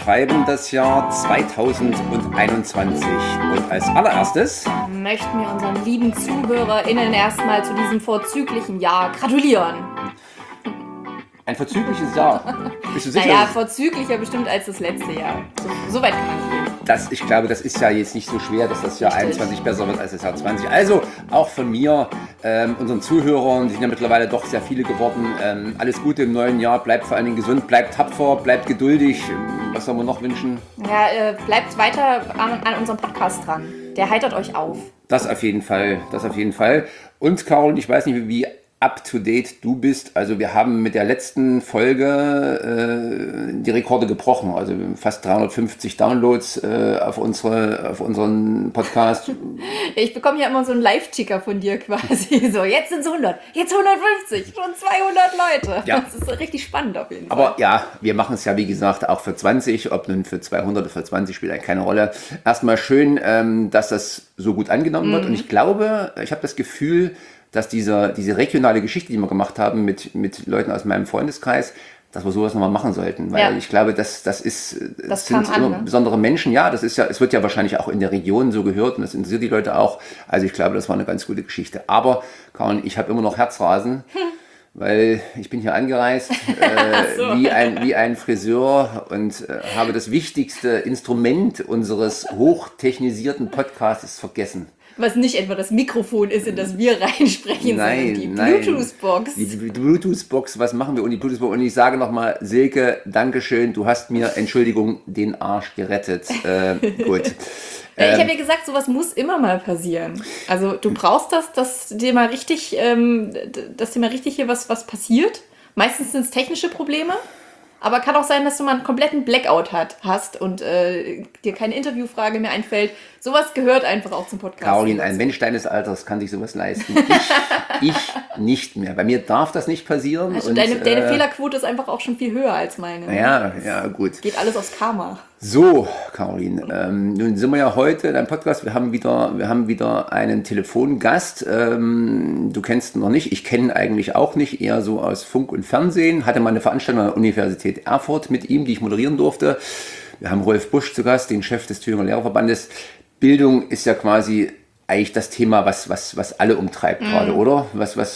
schreiben das Jahr 2021 und als allererstes möchten wir unseren lieben ZuhörerInnen erstmal zu diesem vorzüglichen Jahr gratulieren. Ein vorzügliches Jahr. Bist du sicher? Naja, vorzüglicher bestimmt als das letzte Jahr. So weit kann man gehen. Ich glaube, das ist ja jetzt nicht so schwer, dass das Jahr 21 besser wird als das Jahr 20. Also auch von mir, unseren Zuhörern, die sind ja mittlerweile doch sehr viele geworden. Alles Gute im neuen Jahr, bleibt vor allen Dingen gesund, bleibt tapfer, bleibt geduldig. Was sollen wir noch wünschen? Ja, bleibt weiter an unserem Podcast dran. Der heitert euch auf. Das auf jeden Fall, Und Carol, ich weiß nicht, wie up-to-date du bist. Also wir haben mit der letzten Folge die Rekorde gebrochen. Also fast 350 Downloads auf unseren Podcast. Ich bekomme ja immer so einen Live-Ticker von dir quasi. So, jetzt sind es 100, jetzt 150, schon 200 Leute. Ja. Das ist richtig spannend auf jeden Fall. Aber ja, wir machen es ja wie gesagt auch für 20. Ob nun für 200 oder für 20 spielt eigentlich keine Rolle. Erstmal schön, dass das so gut angenommen wird. Und ich glaube, ich habe das Gefühl, dass diese regionale Geschichte, die wir gemacht haben mit Leuten aus meinem Freundeskreis, dass wir sowas nochmal machen sollten. Weil ich glaube, das sind immer besondere Menschen. Ja, es wird ja wahrscheinlich auch in der Region so gehört und das interessiert die Leute auch. Also ich glaube, das war eine ganz gute Geschichte. Aber, Karin, ich habe immer noch Herzrasen, weil ich bin hier angereist so. wie ein Friseur und habe das wichtigste Instrument unseres hochtechnisierten Podcasts vergessen. Was nicht etwa das Mikrofon ist, in das wir reinsprechen, sondern die Bluetooth-Box. Die Bluetooth-Box, was machen wir ohne die Bluetooth-Box? Und ich sage nochmal, Silke, Dankeschön, du hast mir, Entschuldigung, den Arsch gerettet. Gut. Ich habe ja gesagt, sowas muss immer mal passieren. Also du brauchst dass dir mal richtig hier was passiert. Meistens sind es technische Probleme. Aber kann auch sein, dass du mal einen kompletten Blackout hast und dir keine Interviewfrage mehr einfällt. Sowas gehört einfach auch zum Podcast. Caroline, ein Mensch deines Alters kann sich sowas leisten. Ich nicht mehr. Bei mir darf das nicht passieren. Also deine Fehlerquote ist einfach auch schon viel höher als meine. Ja, gut. Geht alles aufs Karma. So, Caroline, nun sind wir ja heute in einem Podcast. Wir haben wieder einen Telefongast. Du kennst ihn noch nicht. Ich kenne ihn eigentlich auch nicht. Eher so aus Funk und Fernsehen. Hatte mal eine Veranstaltung an der Universität Erfurt mit ihm, die ich moderieren durfte. Wir haben Rolf Busch zu Gast, den Chef des Thüringer Lehrerverbandes. Bildung ist ja quasi eigentlich das Thema, was alle umtreibt gerade, oder?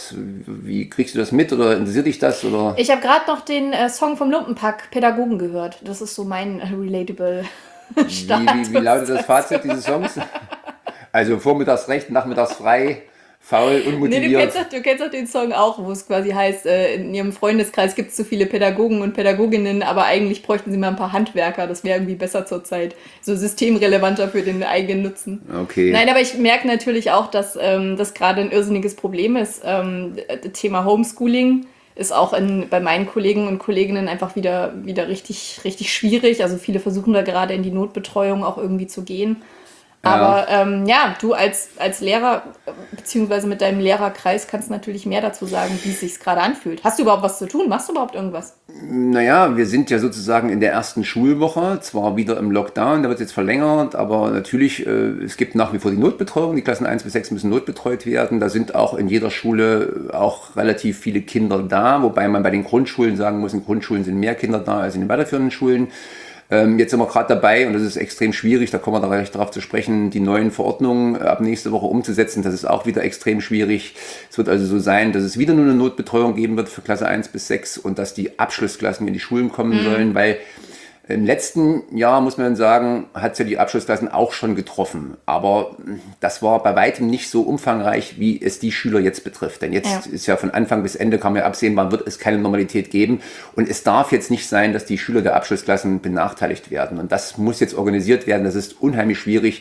Wie kriegst du das mit oder interessiert dich das? Oder? Ich habe gerade noch den Song vom Lumpenpack Pädagogen gehört. Das ist so mein relatable Status. Wie lautet das Fazit dieses Songs? Also vormittags recht, nachmittags frei, faul, unmotiviert. Nee, du kennst doch den Song auch, wo es quasi heißt, in ihrem Freundeskreis gibt es zu viele Pädagogen und Pädagoginnen, aber eigentlich bräuchten sie mal ein paar Handwerker. Das wäre irgendwie besser zurzeit. So systemrelevanter für den eigenen Nutzen. Okay. Nein, aber ich merke natürlich auch, dass das gerade ein irrsinniges Problem ist. Thema Homeschooling ist auch bei meinen Kollegen und Kolleginnen einfach wieder richtig, richtig schwierig. Also viele versuchen da gerade in die Notbetreuung auch irgendwie zu gehen. Aber du als Lehrer, beziehungsweise mit deinem Lehrerkreis, kannst natürlich mehr dazu sagen, wie es sich gerade anfühlt. Hast du überhaupt was zu tun? Machst du überhaupt irgendwas? Naja, wir sind ja sozusagen in der ersten Schulwoche, zwar wieder im Lockdown, der wird jetzt verlängert, aber natürlich, es gibt nach wie vor die Notbetreuung, die Klassen 1 bis 6 müssen notbetreut werden. Da sind auch in jeder Schule auch relativ viele Kinder da, wobei man bei den Grundschulen sagen muss, in Grundschulen sind mehr Kinder da als in den weiterführenden Schulen. Jetzt sind wir gerade dabei und das ist extrem schwierig, da kommen wir da gleich drauf zu sprechen, die neuen Verordnungen ab nächste Woche umzusetzen. Das ist auch wieder extrem schwierig. Es wird also so sein, dass es wieder nur eine Notbetreuung geben wird für Klasse 1 bis 6 und dass die Abschlussklassen in die Schulen kommen sollen, weil im letzten Jahr, muss man sagen, hat es ja die Abschlussklassen auch schon getroffen. Aber das war bei weitem nicht so umfangreich, wie es die Schüler jetzt betrifft. Denn jetzt ist ja von Anfang bis Ende, kann man ja absehen, wann wird es keine Normalität geben. Und es darf jetzt nicht sein, dass die Schüler der Abschlussklassen benachteiligt werden. Und das muss jetzt organisiert werden. Das ist unheimlich schwierig.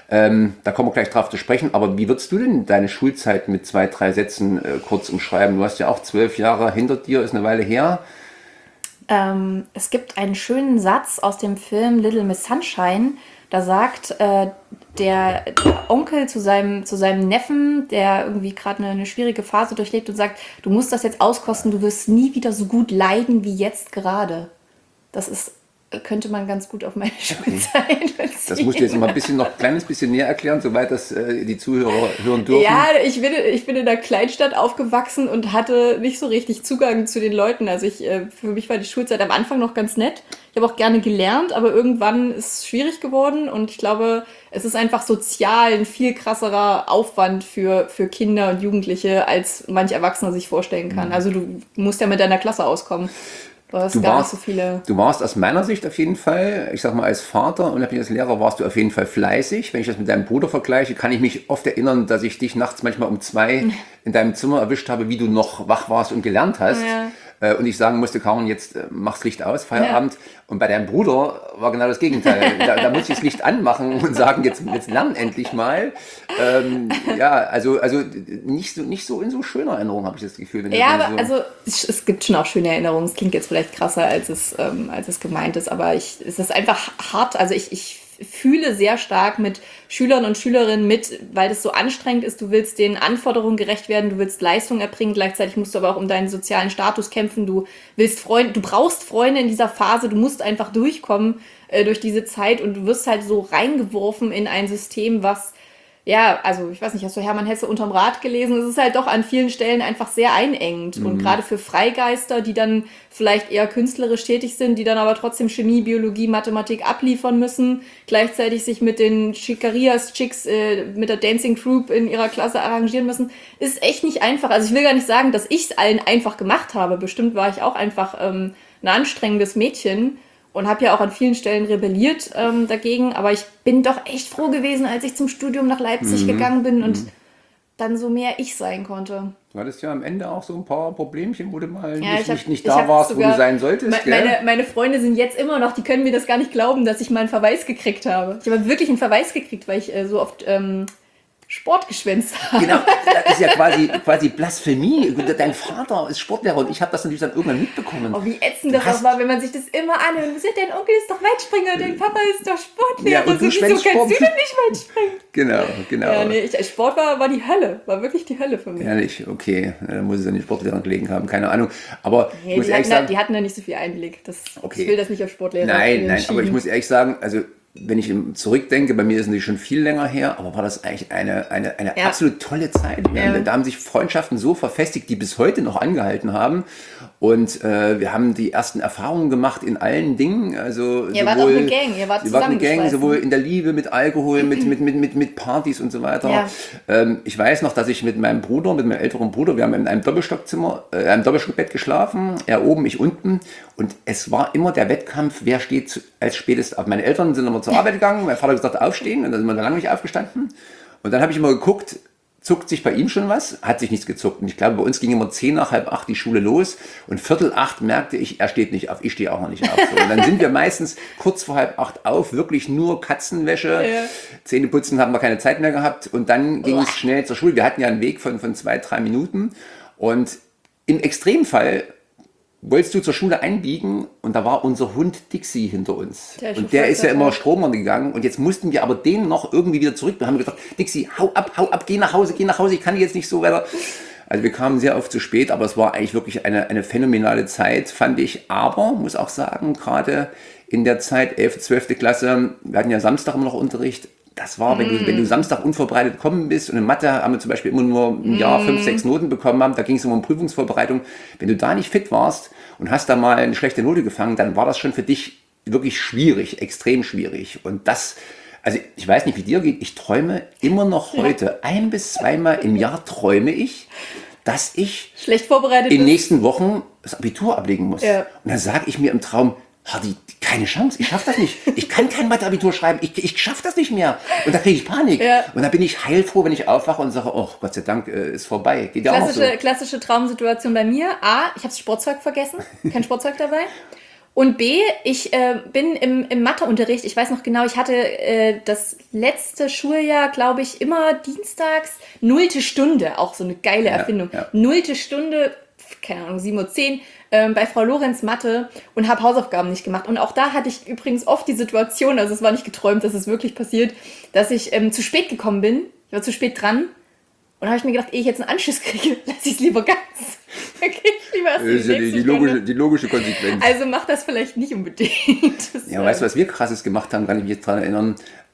Da kommen wir gleich drauf zu sprechen. Aber wie würdest du denn deine Schulzeit mit 2, 3 Sätzen kurz umschreiben? Du hast ja auch 12 Jahre hinter dir, ist eine Weile her. Es gibt einen schönen Satz aus dem Film Little Miss Sunshine. Da sagt der Onkel zu seinem Neffen, der irgendwie gerade eine schwierige Phase durchlebt und sagt, du musst das jetzt auskosten, du wirst nie wieder so gut leiden wie jetzt gerade. Das ist könnte man ganz gut auf meine Schulzeit beziehen. Das musst du jetzt mal noch ein kleines bisschen näher erklären, soweit das die Zuhörer hören dürfen. Ja, ich bin in einer Kleinstadt aufgewachsen und hatte nicht so richtig Zugang zu den Leuten. Also für mich war die Schulzeit am Anfang noch ganz nett. Ich habe auch gerne gelernt, aber irgendwann ist es schwierig geworden und ich glaube, es ist einfach sozial ein viel krasserer Aufwand für Kinder und Jugendliche, als manch Erwachsener sich vorstellen kann. Also du musst ja mit deiner Klasse auskommen. Du hast gar nicht so viele. Du warst aus meiner Sicht auf jeden Fall, ich sag mal als Vater und als Lehrer warst du auf jeden Fall fleißig. Wenn ich das mit deinem Bruder vergleiche, kann ich mich oft erinnern, dass ich dich nachts manchmal um 2 in deinem Zimmer erwischt habe, wie du noch wach warst und gelernt hast. Ja. Und ich sagen musste, Karin, jetzt mach's Licht aus, Feierabend. Ja. Und bei deinem Bruder war genau das Gegenteil. Da musste ich das Licht anmachen und sagen, jetzt lern endlich mal. Also nicht so in so schöner Erinnerung habe ich das Gefühl. Ja, aber also es gibt schon auch schöne Erinnerungen. Es klingt jetzt vielleicht krasser, als es gemeint ist, aber es ist einfach hart. Also ich fühle sehr stark mit Schülern und Schülerinnen mit, weil das so anstrengend ist. Du willst den Anforderungen gerecht werden, du willst Leistung erbringen, gleichzeitig musst du aber auch um deinen sozialen Status kämpfen. Du brauchst Freunde in dieser Phase, du musst einfach durchkommen durch diese Zeit und du wirst halt so reingeworfen in ein System, was also ich weiß nicht, hast du Hermann Hesse unterm Rad gelesen? Es ist halt doch an vielen Stellen einfach sehr einengend. Und gerade für Freigeister, die dann vielleicht eher künstlerisch tätig sind, die dann aber trotzdem Chemie, Biologie, Mathematik abliefern müssen, gleichzeitig sich mit den Chicks mit der Dancing Troupe in ihrer Klasse arrangieren müssen, ist echt nicht einfach. Also ich will gar nicht sagen, dass ich es allen einfach gemacht habe. Bestimmt war ich auch einfach ein anstrengendes Mädchen. Und habe ja auch an vielen Stellen rebelliert dagegen. Aber ich bin doch echt froh gewesen, als ich zum Studium nach Leipzig gegangen bin und dann so mehr ich sein konnte. Du hattest ja am Ende auch so ein paar Problemchen, wo du mal nicht da warst, wo du sein solltest. Meine Freunde sind jetzt immer noch, die können mir das gar nicht glauben, dass ich mal einen Verweis gekriegt habe. Ich habe wirklich einen Verweis gekriegt, weil ich so oft Sport geschwänzt habe. Genau, das ist ja quasi Blasphemie. Dein Vater ist Sportlehrer und ich habe das natürlich dann irgendwann mitbekommen. Oh, wie ätzend das auch war, wenn man sich das immer anhört. Dein Onkel ist doch Weitspringer, dein Papa ist doch Sportlehrer. Ja, und wieso kannst du denn nicht Weitspringen? Genau. Ja, nee, Sport war die Hölle, war wirklich die Hölle für mich. Ehrlich, okay, da muss es an die Sportlehrer gelegen haben, keine Ahnung. Aber nee, die hatten da nicht so viel Einblick. Ich will das nicht auf Sportlehrer. Nein, aber ich muss ehrlich sagen, also wenn ich zurückdenke, bei mir ist es natürlich schon viel länger her, aber war das eigentlich eine absolut tolle Zeit. Da haben sich Freundschaften so verfestigt, die bis heute noch angehalten haben. Und wir haben die ersten Erfahrungen gemacht in allen Dingen. Also ihr wart auch eine Gang, ihr wart zusammengeschweißt. Sowohl in der Liebe, mit Alkohol, mit Partys und so weiter. Ja. Ich weiß noch, dass ich mit meinem älteren Bruder, wir haben in einem Doppelstockbett geschlafen, er oben, ich unten. Und es war immer der Wettkampf, wer steht als spätestens auf. Meine Eltern sind immer zur Arbeit gegangen, mein Vater hat gesagt, aufstehen, und dann sind wir da lange nicht aufgestanden. Und dann habe ich immer geguckt, zuckt sich bei ihm schon was? Hat sich nichts gezuckt. Und ich glaube, bei uns ging immer 7:50 die Schule los und 7:45 merkte ich, er steht nicht auf, ich stehe auch noch nicht auf. So, und dann sind wir meistens kurz vor 7:30 auf, wirklich nur Katzenwäsche, Zähneputzen haben wir keine Zeit mehr gehabt und dann ging es schnell zur Schule. Wir hatten ja einen Weg von 2-3 Minuten und im Extremfall wolltest du zur Schule einbiegen und da war unser Hund Dixie hinter uns. Und der ist ja immer Strom gegangen und jetzt mussten wir aber den noch irgendwie wieder zurück. Wir haben gesagt, Dixie, hau ab, geh nach Hause, ich kann jetzt nicht so weiter. Also wir kamen sehr oft zu spät, aber es war eigentlich wirklich eine phänomenale Zeit, fand ich. Aber, muss auch sagen, gerade in der Zeit 11., 12. Klasse, wir hatten ja Samstag immer noch Unterricht. Das war, wenn du Samstag unvorbereitet gekommen bist und in Mathe haben wir zum Beispiel immer nur im Jahr 5, 6 Noten bekommen haben, da ging es immer um Prüfungsvorbereitung. Wenn du da nicht fit warst und hast da mal eine schlechte Note gefangen, dann war das schon für dich wirklich schwierig, extrem schwierig. Und also ich weiß nicht, wie dir geht, ich träume immer noch heute, 1- bis 2-mal im Jahr träume ich, dass ich schlecht vorbereitet in den nächsten Wochen das Abitur ablegen muss. Ja. Und dann sage ich mir im Traum, keine Chance, ich schaffe das nicht. Ich kann kein Mathe-Abitur schreiben, ich schaffe das nicht mehr. Und da kriege ich Panik. Ja. Und dann bin ich heilfroh, wenn ich aufwache und sage, oh Gott sei Dank, ist vorbei. Geht ja auch so. Klassische Traumsituation bei mir. A, ich habe das Sportzeug vergessen, kein Sportzeug dabei. Und B, ich bin im Matheunterricht, ich weiß noch genau, ich hatte das letzte Schuljahr, glaube ich, immer dienstags 0. Stunde, auch so eine geile Erfindung. Ja. 0. Stunde, keine Ahnung, 7:10 Uhr, bei Frau Lorenz Mathe und habe Hausaufgaben nicht gemacht. Und auch da hatte ich übrigens oft die Situation, also es war nicht geträumt, das ist wirklich passiert, dass ich zu spät gekommen bin. Ich war zu spät dran und habe ich mir gedacht, ehe ich jetzt einen Anschiss kriege, lasse ich es lieber ganz. Lieber erst Das ist ja die logische Konsequenz. Also mach das vielleicht nicht unbedingt. Ja, weißt du, was wir Krasses gemacht haben, kann ich mich jetzt daran erinnern.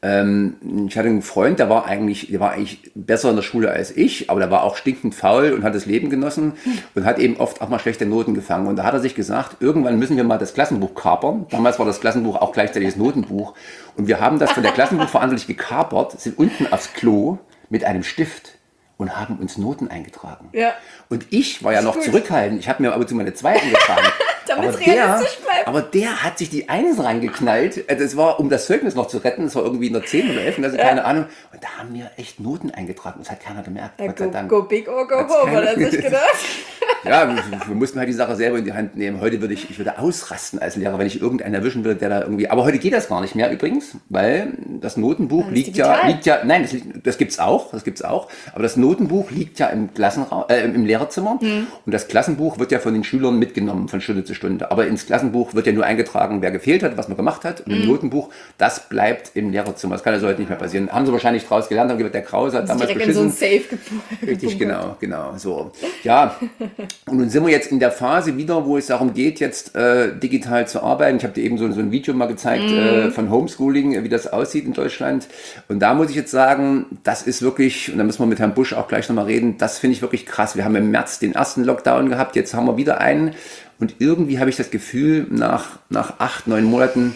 Ich hatte einen Freund, der war eigentlich besser in der Schule als ich, aber der war auch stinkend faul und hat das Leben genossen und hat eben oft auch mal schlechte Noten gefangen. Und da hat er sich gesagt, irgendwann müssen wir mal das Klassenbuch kapern. Damals war das Klassenbuch auch gleichzeitig das Notenbuch. Und wir haben das von der Klassenbuchverantwortlichen gekapert, sind unten aufs Klo mit einem Stift und haben uns Noten eingetragen. Ja. Und ich war ja noch zurückhaltend. Ich habe mir aber zu meine 2 eingetragen. Damit es realistisch bleibt. Aber der hat sich die 1 reingeknallt. Das war, um das Zeugnis noch zu retten. Das war irgendwie in der 10 oder 11, also keine Ahnung. Und da haben wir echt Noten eingetragen. Das hat keiner gemerkt. Ja, Gott sei Dank. Go big or go home, hat er sich gedacht. Ja, wir mussten halt die Sache selber in die Hand nehmen. Heute würde ich würde ausrasten als Lehrer, wenn ich irgendeinen erwischen würde, der da irgendwie. Aber heute geht das gar nicht mehr übrigens, weil das Notenbuch liegt ja, nein, das gibt's auch. Aber das Notenbuch liegt ja im im Lehrerzimmer und das Klassenbuch wird ja von den Schülern mitgenommen von Stunde zu Stunde. Aber ins Klassenbuch wird ja nur eingetragen, wer gefehlt hat, was man gemacht hat. Und im Notenbuch, das bleibt im Lehrerzimmer. Das kann also heute nicht mehr passieren. Haben sie wahrscheinlich draus gelernt, haben gesagt, der Krause hat damals direkt beschissen. In so ein Safe Richtig, genau, so. Ja, und nun sind wir jetzt in der Phase wieder, wo es darum geht, jetzt digital zu arbeiten. Ich habe dir eben so ein Video mal gezeigt von Homeschooling, wie das aussieht in Deutschland. Und da muss ich jetzt sagen, das ist wirklich, und da müssen wir mit Herrn Busch auch gleich nochmal reden, das finde ich wirklich krass. Wir haben im März den ersten Lockdown gehabt, jetzt haben wir wieder einen. Und irgendwie habe ich das Gefühl, nach 8, 9 Monaten,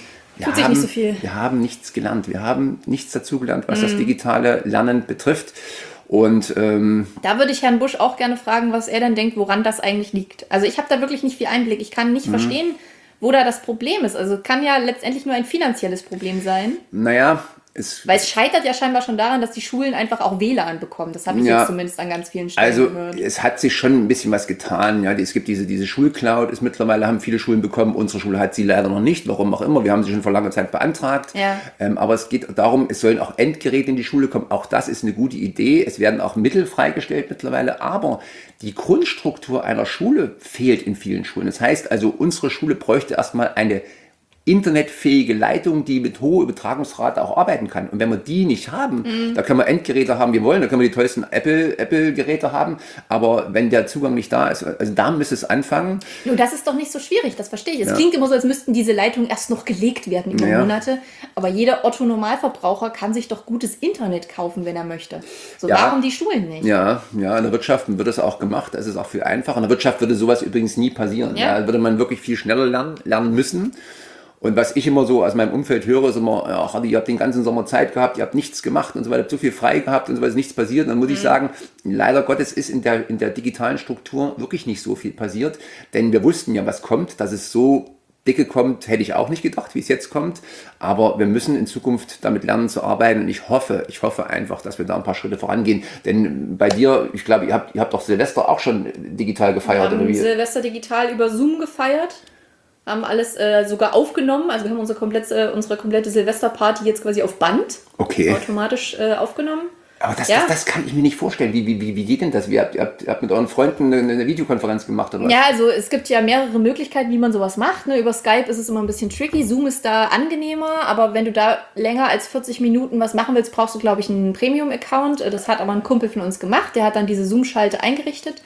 wir haben nichts gelernt. Wir haben nichts dazugelernt, was das digitale Lernen betrifft. Und da würde ich Herrn Busch auch gerne fragen, was er denn denkt, woran das eigentlich liegt. Also ich habe da wirklich nicht viel Einblick. Ich kann nicht verstehen, wo da das Problem ist. Also kann ja letztendlich nur ein finanzielles Problem sein. Naja, weil es scheitert ja scheinbar schon daran, dass die Schulen einfach auch WLAN bekommen. Das habe ich jetzt zumindest an ganz vielen Stellen gehört. Also es hat sich schon ein bisschen was getan. Ja, es gibt diese Schulcloud, ist mittlerweile haben viele Schulen bekommen. Unsere Schule hat sie leider noch nicht, warum auch immer. Wir haben sie schon vor langer Zeit beantragt. Ja. Aber es geht darum, es sollen auch Endgeräte in die Schule kommen. Auch das ist eine gute Idee. Es werden auch Mittel freigestellt mittlerweile. Aber die Grundstruktur einer Schule fehlt in vielen Schulen. Das heißt also, unsere Schule bräuchte erstmal eine internetfähige Leitung, die mit hoher Übertragungsrate auch arbeiten kann. Und wenn wir die nicht haben, da können wir Endgeräte haben, wie wir wollen, da können wir die tollsten Apple-Geräte haben, aber wenn der Zugang nicht da ist, also da müsste es anfangen. Nur das ist doch nicht so schwierig, das verstehe ich. Es klingt immer so, als müssten diese Leitungen erst noch gelegt werden über Monate, aber jeder Otto-Normalverbraucher kann sich doch gutes Internet kaufen, wenn er möchte. So, warum die Schulen nicht? Ja, in der Wirtschaft wird das auch gemacht, das ist auch viel einfacher. In der Wirtschaft würde sowas übrigens nie passieren. Da würde man wirklich viel schneller lernen müssen. Und was ich immer so aus meinem Umfeld höre, ist immer, ihr habt den ganzen Sommer Zeit gehabt, ihr habt nichts gemacht und so weiter, habt so viel frei gehabt und so weiter, ist nichts passiert. Und dann muss ich sagen, leider Gottes ist in der digitalen Struktur wirklich nicht so viel passiert, denn wir wussten ja, was kommt, dass es so dicke kommt, hätte ich auch nicht gedacht, wie es jetzt kommt. Aber wir müssen in Zukunft damit lernen zu arbeiten und ich hoffe einfach, dass wir da ein paar Schritte vorangehen. Denn bei dir, ich glaube, ihr habt doch Silvester auch schon digital gefeiert. Wir haben Silvester digital über Zoom gefeiert. Haben alles sogar aufgenommen. Also wir haben unsere komplette Silvesterparty jetzt quasi auf Band automatisch aufgenommen. Aber das kann ich mir nicht vorstellen. Wie geht denn das? Ihr habt mit euren Freunden eine Videokonferenz gemacht, oder was? Ja, also es gibt ja mehrere Möglichkeiten, wie man sowas macht. Ne? Über Skype ist es immer ein bisschen tricky. Zoom ist da angenehmer, aber wenn du da länger als 40 Minuten was machen willst, brauchst du, glaube ich, einen Premium-Account. Das hat aber ein Kumpel von uns gemacht. Der hat dann diese Zoom-Schalte eingerichtet.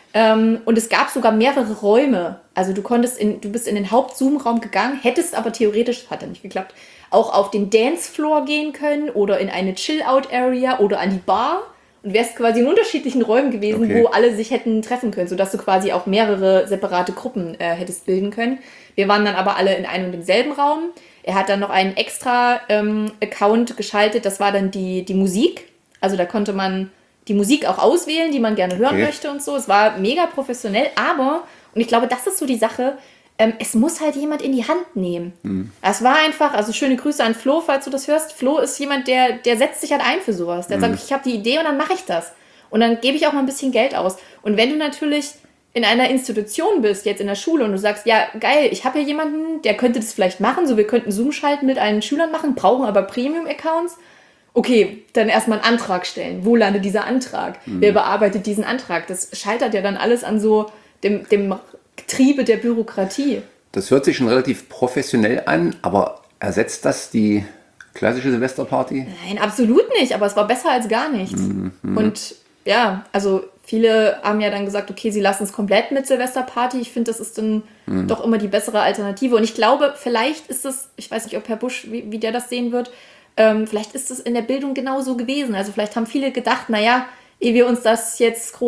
Und es gab sogar mehrere Räume. Also du bist in den Haupt-Zoom-Raum gegangen, hättest aber theoretisch, hat ja nicht geklappt, auch auf den Dancefloor gehen können oder in eine Chill-Out-Area oder an die Bar und wärst quasi in unterschiedlichen Räumen gewesen, wo alle sich hätten treffen können, sodass du quasi auch mehrere separate Gruppen hättest bilden können. Wir waren dann aber alle in einem und demselben Raum. Er hat dann noch einen extra Account geschaltet, das war dann die Musik. Also da konnte man die Musik auch auswählen, die man gerne hören möchte und so. Es war mega professionell, aber, und ich glaube, das ist so die Sache, es muss halt jemand in die Hand nehmen. Es war einfach, also schöne Grüße an Flo, falls du das hörst. Flo ist jemand, der setzt sich halt ein für sowas. Der sagt, ich habe die Idee und dann mache ich das. Und dann gebe ich auch mal ein bisschen Geld aus. Und wenn du natürlich in einer Institution bist, jetzt in der Schule, und du sagst, ja, geil, ich habe hier jemanden, der könnte das vielleicht machen, so wir könnten Zoom schalten mit allen Schülern machen, brauchen aber Premium-Accounts. Okay, dann erstmal einen Antrag stellen. Wo landet dieser Antrag? Wer bearbeitet diesen Antrag? Das scheitert ja dann alles an so dem Getriebe der Bürokratie. Das hört sich schon relativ professionell an, aber ersetzt das die klassische Silvesterparty? Nein, absolut nicht, aber es war besser als gar nichts. Und ja, also viele haben ja dann gesagt, okay, sie lassen es komplett mit Silvesterparty. Ich finde, das ist dann doch immer die bessere Alternative. Und ich glaube, vielleicht ist es, ich weiß nicht, ob Herr Busch, wie der das sehen wird, vielleicht ist es in der Bildung genauso gewesen. Also vielleicht haben viele gedacht, naja, ehe wir uns das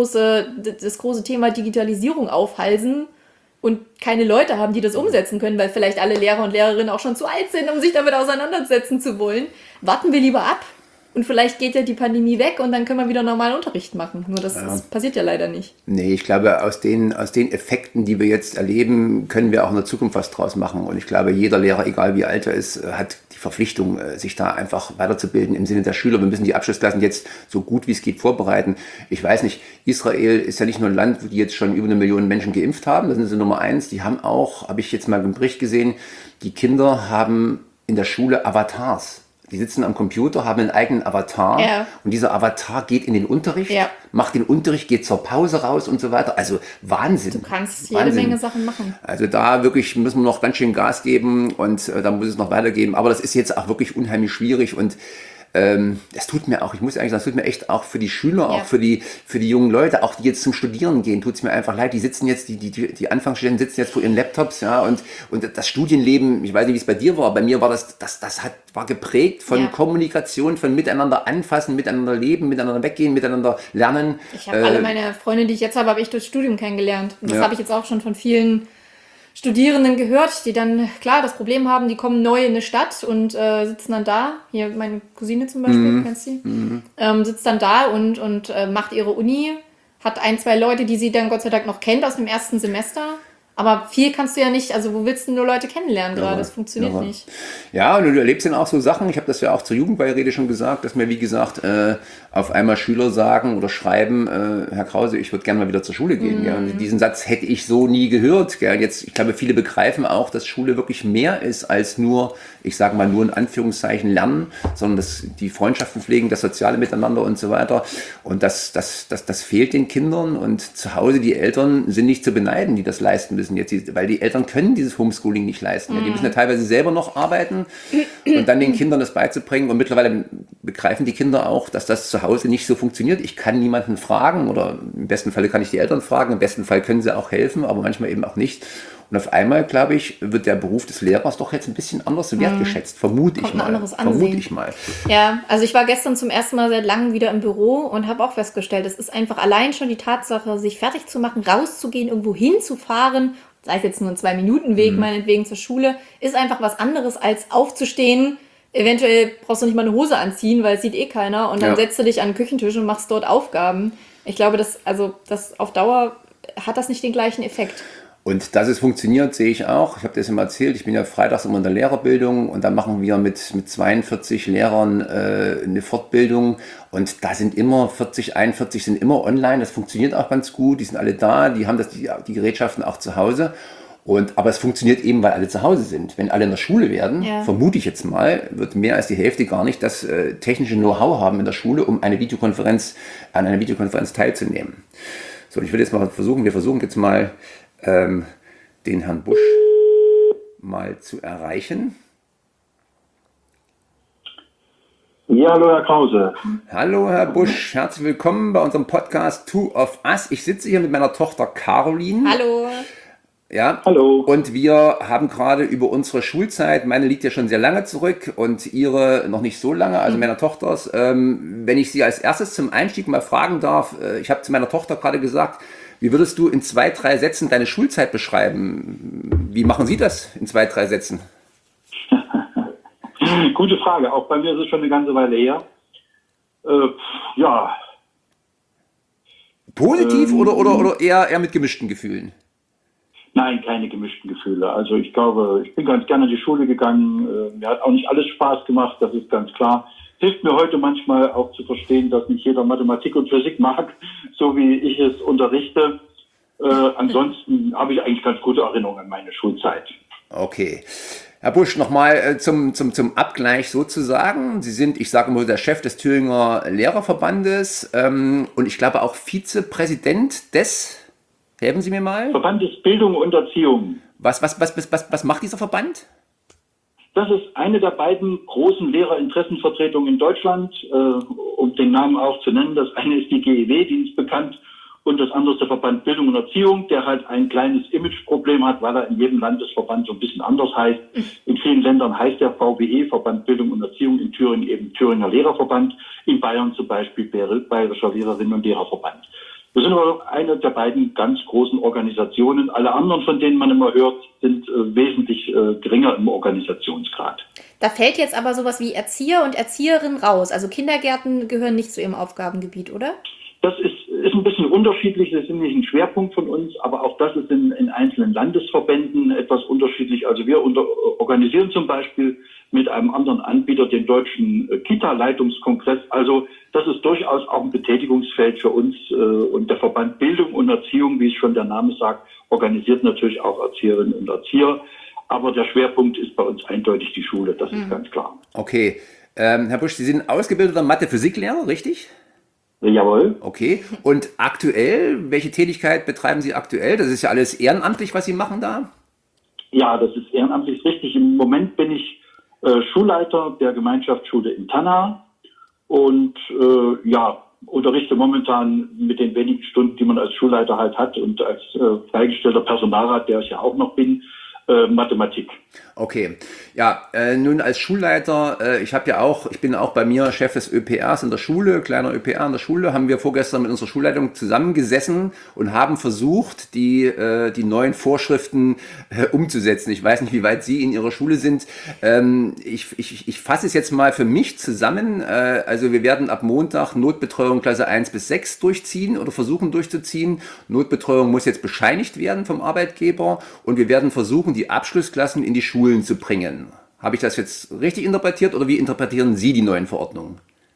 große Thema Digitalisierung aufhalsen und keine Leute haben, die das umsetzen können, weil vielleicht alle Lehrer und Lehrerinnen auch schon zu alt sind, um sich damit auseinandersetzen zu wollen, warten wir lieber ab. Und vielleicht geht ja die Pandemie weg und dann können wir wieder normalen Unterricht machen. Nur das passiert ja leider nicht. Nee, ich glaube, aus den Effekten, die wir jetzt erleben, können wir auch in der Zukunft was draus machen. Und ich glaube, jeder Lehrer, egal wie alt er ist, hat die Verpflichtung, sich da einfach weiterzubilden im Sinne der Schüler. Wir müssen die Abschlussklassen jetzt so gut wie es geht vorbereiten. Ich weiß nicht, Israel ist ja nicht nur ein Land, wo die jetzt schon über 1 Million Menschen geimpft haben. Das sind sie Nummer 1. Die haben auch, habe ich jetzt mal im Bericht gesehen, die Kinder haben in der Schule Avatars. Die sitzen am Computer, haben einen eigenen Avatar und dieser Avatar geht in den Unterricht, macht den Unterricht, geht zur Pause raus und so weiter. Also Wahnsinn. Du kannst jede Menge Sachen machen. Also da wirklich müssen wir noch ganz schön Gas geben und da muss es noch weitergehen. Aber das ist jetzt auch wirklich unheimlich schwierig und das tut mir auch, ich muss eigentlich sagen, das tut mir echt auch für die Schüler, auch für die jungen Leute, auch die jetzt zum Studieren gehen, tut es mir einfach leid. Die sitzen jetzt, die Anfangsstudenten sitzen jetzt vor ihren Laptops, und das Studienleben, ich weiß nicht, wie es bei dir war, bei mir war war geprägt von Kommunikation, von miteinander anfassen, miteinander leben, miteinander weggehen, miteinander lernen. Ich habe alle meine Freunde, die ich jetzt habe ich durchs Studium kennengelernt. Und das habe ich jetzt auch schon von vielen Studierenden gehört, die dann, klar, das Problem haben, die kommen neu in eine Stadt und sitzen dann da. Hier meine Cousine zum Beispiel, kennst du die? Sitzt dann da und macht ihre Uni, hat 1, 2 Leute, die sie dann Gott sei Dank noch kennt aus dem ersten Semester. Aber viel kannst du ja nicht, also wo willst du nur Leute kennenlernen gerade? Das funktioniert nicht. Ja, und du erlebst dann auch so Sachen, ich habe das ja auch zur Jugendbeirede schon gesagt, dass mir, wie gesagt, auf einmal Schüler sagen oder schreiben, Herr Krause, ich würde gerne mal wieder zur Schule gehen. Ja. Und diesen Satz hätte ich so nie gehört. Gell. Jetzt, ich glaube, viele begreifen auch, dass Schule wirklich mehr ist als nur, ich sage mal nur in Anführungszeichen lernen, sondern dass die Freundschaften pflegen, das soziale Miteinander und so weiter. Und das fehlt den Kindern und zu Hause die Eltern sind nicht zu beneiden, die das leisten müssen jetzt, weil die Eltern können dieses Homeschooling nicht leisten. Ja. Die müssen ja teilweise selber noch arbeiten und dann den Kindern das beizubringen. Und mittlerweile begreifen die Kinder auch, dass das zu Hause nicht so funktioniert. Ich kann niemanden fragen oder im besten Falle kann ich die Eltern fragen, im besten Fall können sie auch helfen, aber manchmal eben auch nicht. Und auf einmal, glaube ich, wird der Beruf des Lehrers doch jetzt ein bisschen anders wertgeschätzt, vermute ich mal. Ja, also ich war gestern zum ersten Mal seit langem wieder im Büro und habe auch festgestellt, es ist einfach allein schon die Tatsache, sich fertig zu machen, rauszugehen, irgendwo hinzufahren, sei es jetzt nur ein 2-Minuten-Weg, meinetwegen zur Schule, ist einfach was anderes als aufzustehen. Eventuell brauchst du nicht mal eine Hose anziehen, weil es sieht eh keiner und dann setzt du dich an den Küchentisch und machst dort Aufgaben. Ich glaube, das auf Dauer hat das nicht den gleichen Effekt. Und dass es funktioniert, sehe ich auch. Ich habe das immer erzählt, ich bin ja freitags immer in der Lehrerbildung und da machen wir mit 42 Lehrern eine Fortbildung und da sind immer 40, 41 sind immer online. Das funktioniert auch ganz gut, die sind alle da, die haben die Gerätschaften auch zu Hause. Aber es funktioniert eben, weil alle zu Hause sind. Wenn alle in der Schule werden, vermute ich jetzt mal, wird mehr als die Hälfte gar nicht das technische Know-how haben in der Schule, um an einer Videokonferenz teilzunehmen. So, und ich will jetzt mal wir versuchen jetzt mal den Herrn Busch mal zu erreichen. Ja, hallo Herr Krause. Hallo Herr Busch, herzlich willkommen bei unserem Podcast Two of Us. Ich sitze hier mit meiner Tochter Caroline. Hallo. Ja, hallo. Und wir haben gerade über unsere Schulzeit, meine liegt ja schon sehr lange zurück und ihre noch nicht so lange, also meiner Tochters. Wenn ich Sie als erstes zum Einstieg mal fragen darf, ich habe zu meiner Tochter gerade gesagt, wie würdest du in 2, 3 Sätzen deine Schulzeit beschreiben? Wie machen Sie das in 2, 3 Sätzen? Gute Frage. Auch bei mir ist es schon eine ganze Weile her. Ja. Positiv oder eher mit gemischten Gefühlen? Nein, keine gemischten Gefühle. Also ich glaube, ich bin ganz gerne in die Schule gegangen. Mir hat auch nicht alles Spaß gemacht, das ist ganz klar. Hilft mir heute manchmal auch zu verstehen, dass nicht jeder Mathematik und Physik mag, so wie ich es unterrichte. Ansonsten habe ich eigentlich ganz gute Erinnerungen an meine Schulzeit. Okay. Herr Busch, nochmal zum Abgleich sozusagen. Sie sind, ich sage mal, der Chef des Thüringer Lehrerverbandes und ich glaube auch Vizepräsident des, helfen Sie mir mal? Verband des Bildung und Erziehung. Was macht dieser Verband? Das ist eine der beiden großen Lehrerinteressenvertretungen in Deutschland, um den Namen auch zu nennen. Das eine ist die GEW, die ist bekannt, Und das andere ist der Verband Bildung und Erziehung, der halt ein kleines Imageproblem hat, weil er in jedem Landesverband so ein bisschen anders heißt. In vielen Ländern heißt der VBE, Verband Bildung und Erziehung, in Thüringen eben Thüringer Lehrerverband, in Bayern zum Beispiel Bayerischer Lehrerinnen und Lehrerverband. Wir sind aber eine der beiden ganz großen Organisationen. Alle anderen, von denen man immer hört, sind wesentlich geringer im Organisationsgrad. Da fällt jetzt aber sowas wie Erzieher und Erzieherinnen raus. Also Kindergärten gehören nicht zu Ihrem Aufgabengebiet, oder? Das ist ein bisschen unterschiedlich, das ist nicht ein Schwerpunkt von uns, aber auch das ist in einzelnen Landesverbänden etwas unterschiedlich. Also wir organisieren zum Beispiel mit einem anderen Anbieter den deutschen Kita-Leitungskongress. Also das ist durchaus auch ein Betätigungsfeld für uns. Und der Verband Bildung und Erziehung, wie es schon der Name sagt, organisiert natürlich auch Erzieherinnen und Erzieher. Aber der Schwerpunkt ist bei uns eindeutig die Schule, das ist ganz klar. Okay. Herr Busch, Sie sind ausgebildeter Mathe-Physik-Lehrer, richtig? Jawohl. Okay. Und aktuell, welche Tätigkeit betreiben Sie aktuell? Das ist ja alles ehrenamtlich, was Sie machen da? Ja, das ist ehrenamtlich richtig. Im Moment bin ich Schulleiter der Gemeinschaftsschule in Tanna und unterrichte momentan mit den wenigen Stunden, die man als Schulleiter halt hat und als freigestellter Personalrat, der ich ja auch noch bin, Mathematik. Okay, ja, nun als Schulleiter, ich bin auch bei mir Chef des ÖPRs in der Schule, kleiner ÖPR in der Schule, haben wir vorgestern mit unserer Schulleitung zusammengesessen und haben versucht, die neuen Vorschriften umzusetzen. Ich weiß nicht, wie weit Sie in Ihrer Schule sind. Ich fasse es jetzt mal für mich zusammen. Also wir werden ab Montag Notbetreuung Klasse 1 bis 6 durchziehen oder versuchen durchzuziehen. Notbetreuung muss jetzt bescheinigt werden vom Arbeitgeber und wir werden versuchen, die Abschlussklassen in die Schulen zu bringen. Habe ich das jetzt richtig interpretiert oder wie interpretieren Sie die neuen Verordnungen?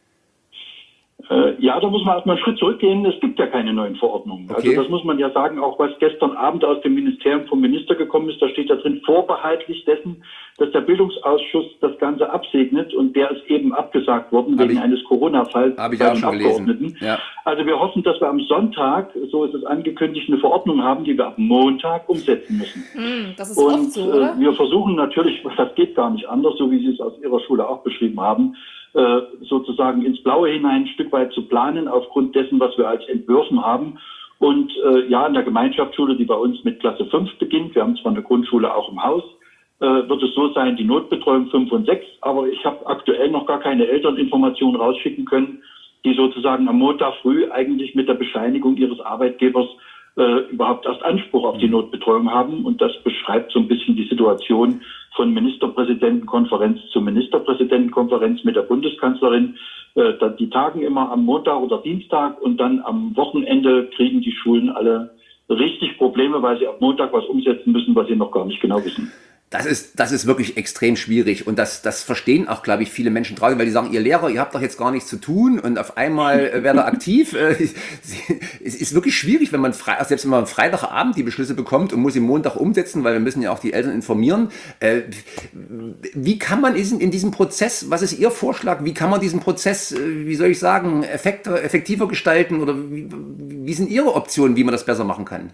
Ja, da muss man erstmal einen Schritt zurückgehen. Es gibt ja keine neuen Verordnungen. Okay. Also das muss man ja sagen, auch was gestern Abend aus dem Ministerium vom Minister gekommen ist, da steht da drin, vorbehaltlich dessen, dass der Bildungsausschuss das Ganze absegnet und der ist eben abgesagt worden wegen eines Corona-Falls bei den schon Abgeordneten. gelesen. Ja. Also wir hoffen, dass wir am Sonntag, so ist es angekündigt, eine Verordnung haben, die wir ab Montag umsetzen müssen. Das ist oft so, oder? Wir versuchen natürlich, das geht gar nicht anders, so wie Sie es aus Ihrer Schule auch beschrieben haben, sozusagen ins Blaue hinein ein Stück weit zu planen, aufgrund dessen, was wir als Entwürfen haben. Und in der Gemeinschaftsschule, die bei uns mit Klasse 5 beginnt, wir haben zwar eine Grundschule auch im Haus, wird es so sein, die Notbetreuung 5 und 6, aber ich habe aktuell noch gar keine Elterninformationen rausschicken können, die sozusagen am Montag früh eigentlich mit der Bescheinigung ihres Arbeitgebers überhaupt erst Anspruch auf die Notbetreuung haben. Und das beschreibt so ein bisschen die Situation von Ministerpräsidentenkonferenz zu Ministerpräsidentenkonferenz mit der Bundeskanzlerin. Die tagen immer am Montag oder Dienstag und dann am Wochenende kriegen die Schulen alle richtig Probleme, weil sie ab Montag was umsetzen müssen, was sie noch gar nicht genau wissen. Das ist wirklich extrem schwierig und das verstehen auch, glaube ich, viele Menschen draußen, weil die sagen, ihr Lehrer, ihr habt doch jetzt gar nichts zu tun und auf einmal werdet ihr aktiv. Es ist wirklich schwierig, wenn man selbst wenn man am Freitagabend die Beschlüsse bekommt und muss sie Montag umsetzen, weil wir müssen ja auch die Eltern informieren. Wie kann man in diesem Prozess, was ist Ihr Vorschlag, wie kann man diesen Prozess, wie soll ich sagen, effektiver gestalten oder wie sind Ihre Optionen, wie man das besser machen kann?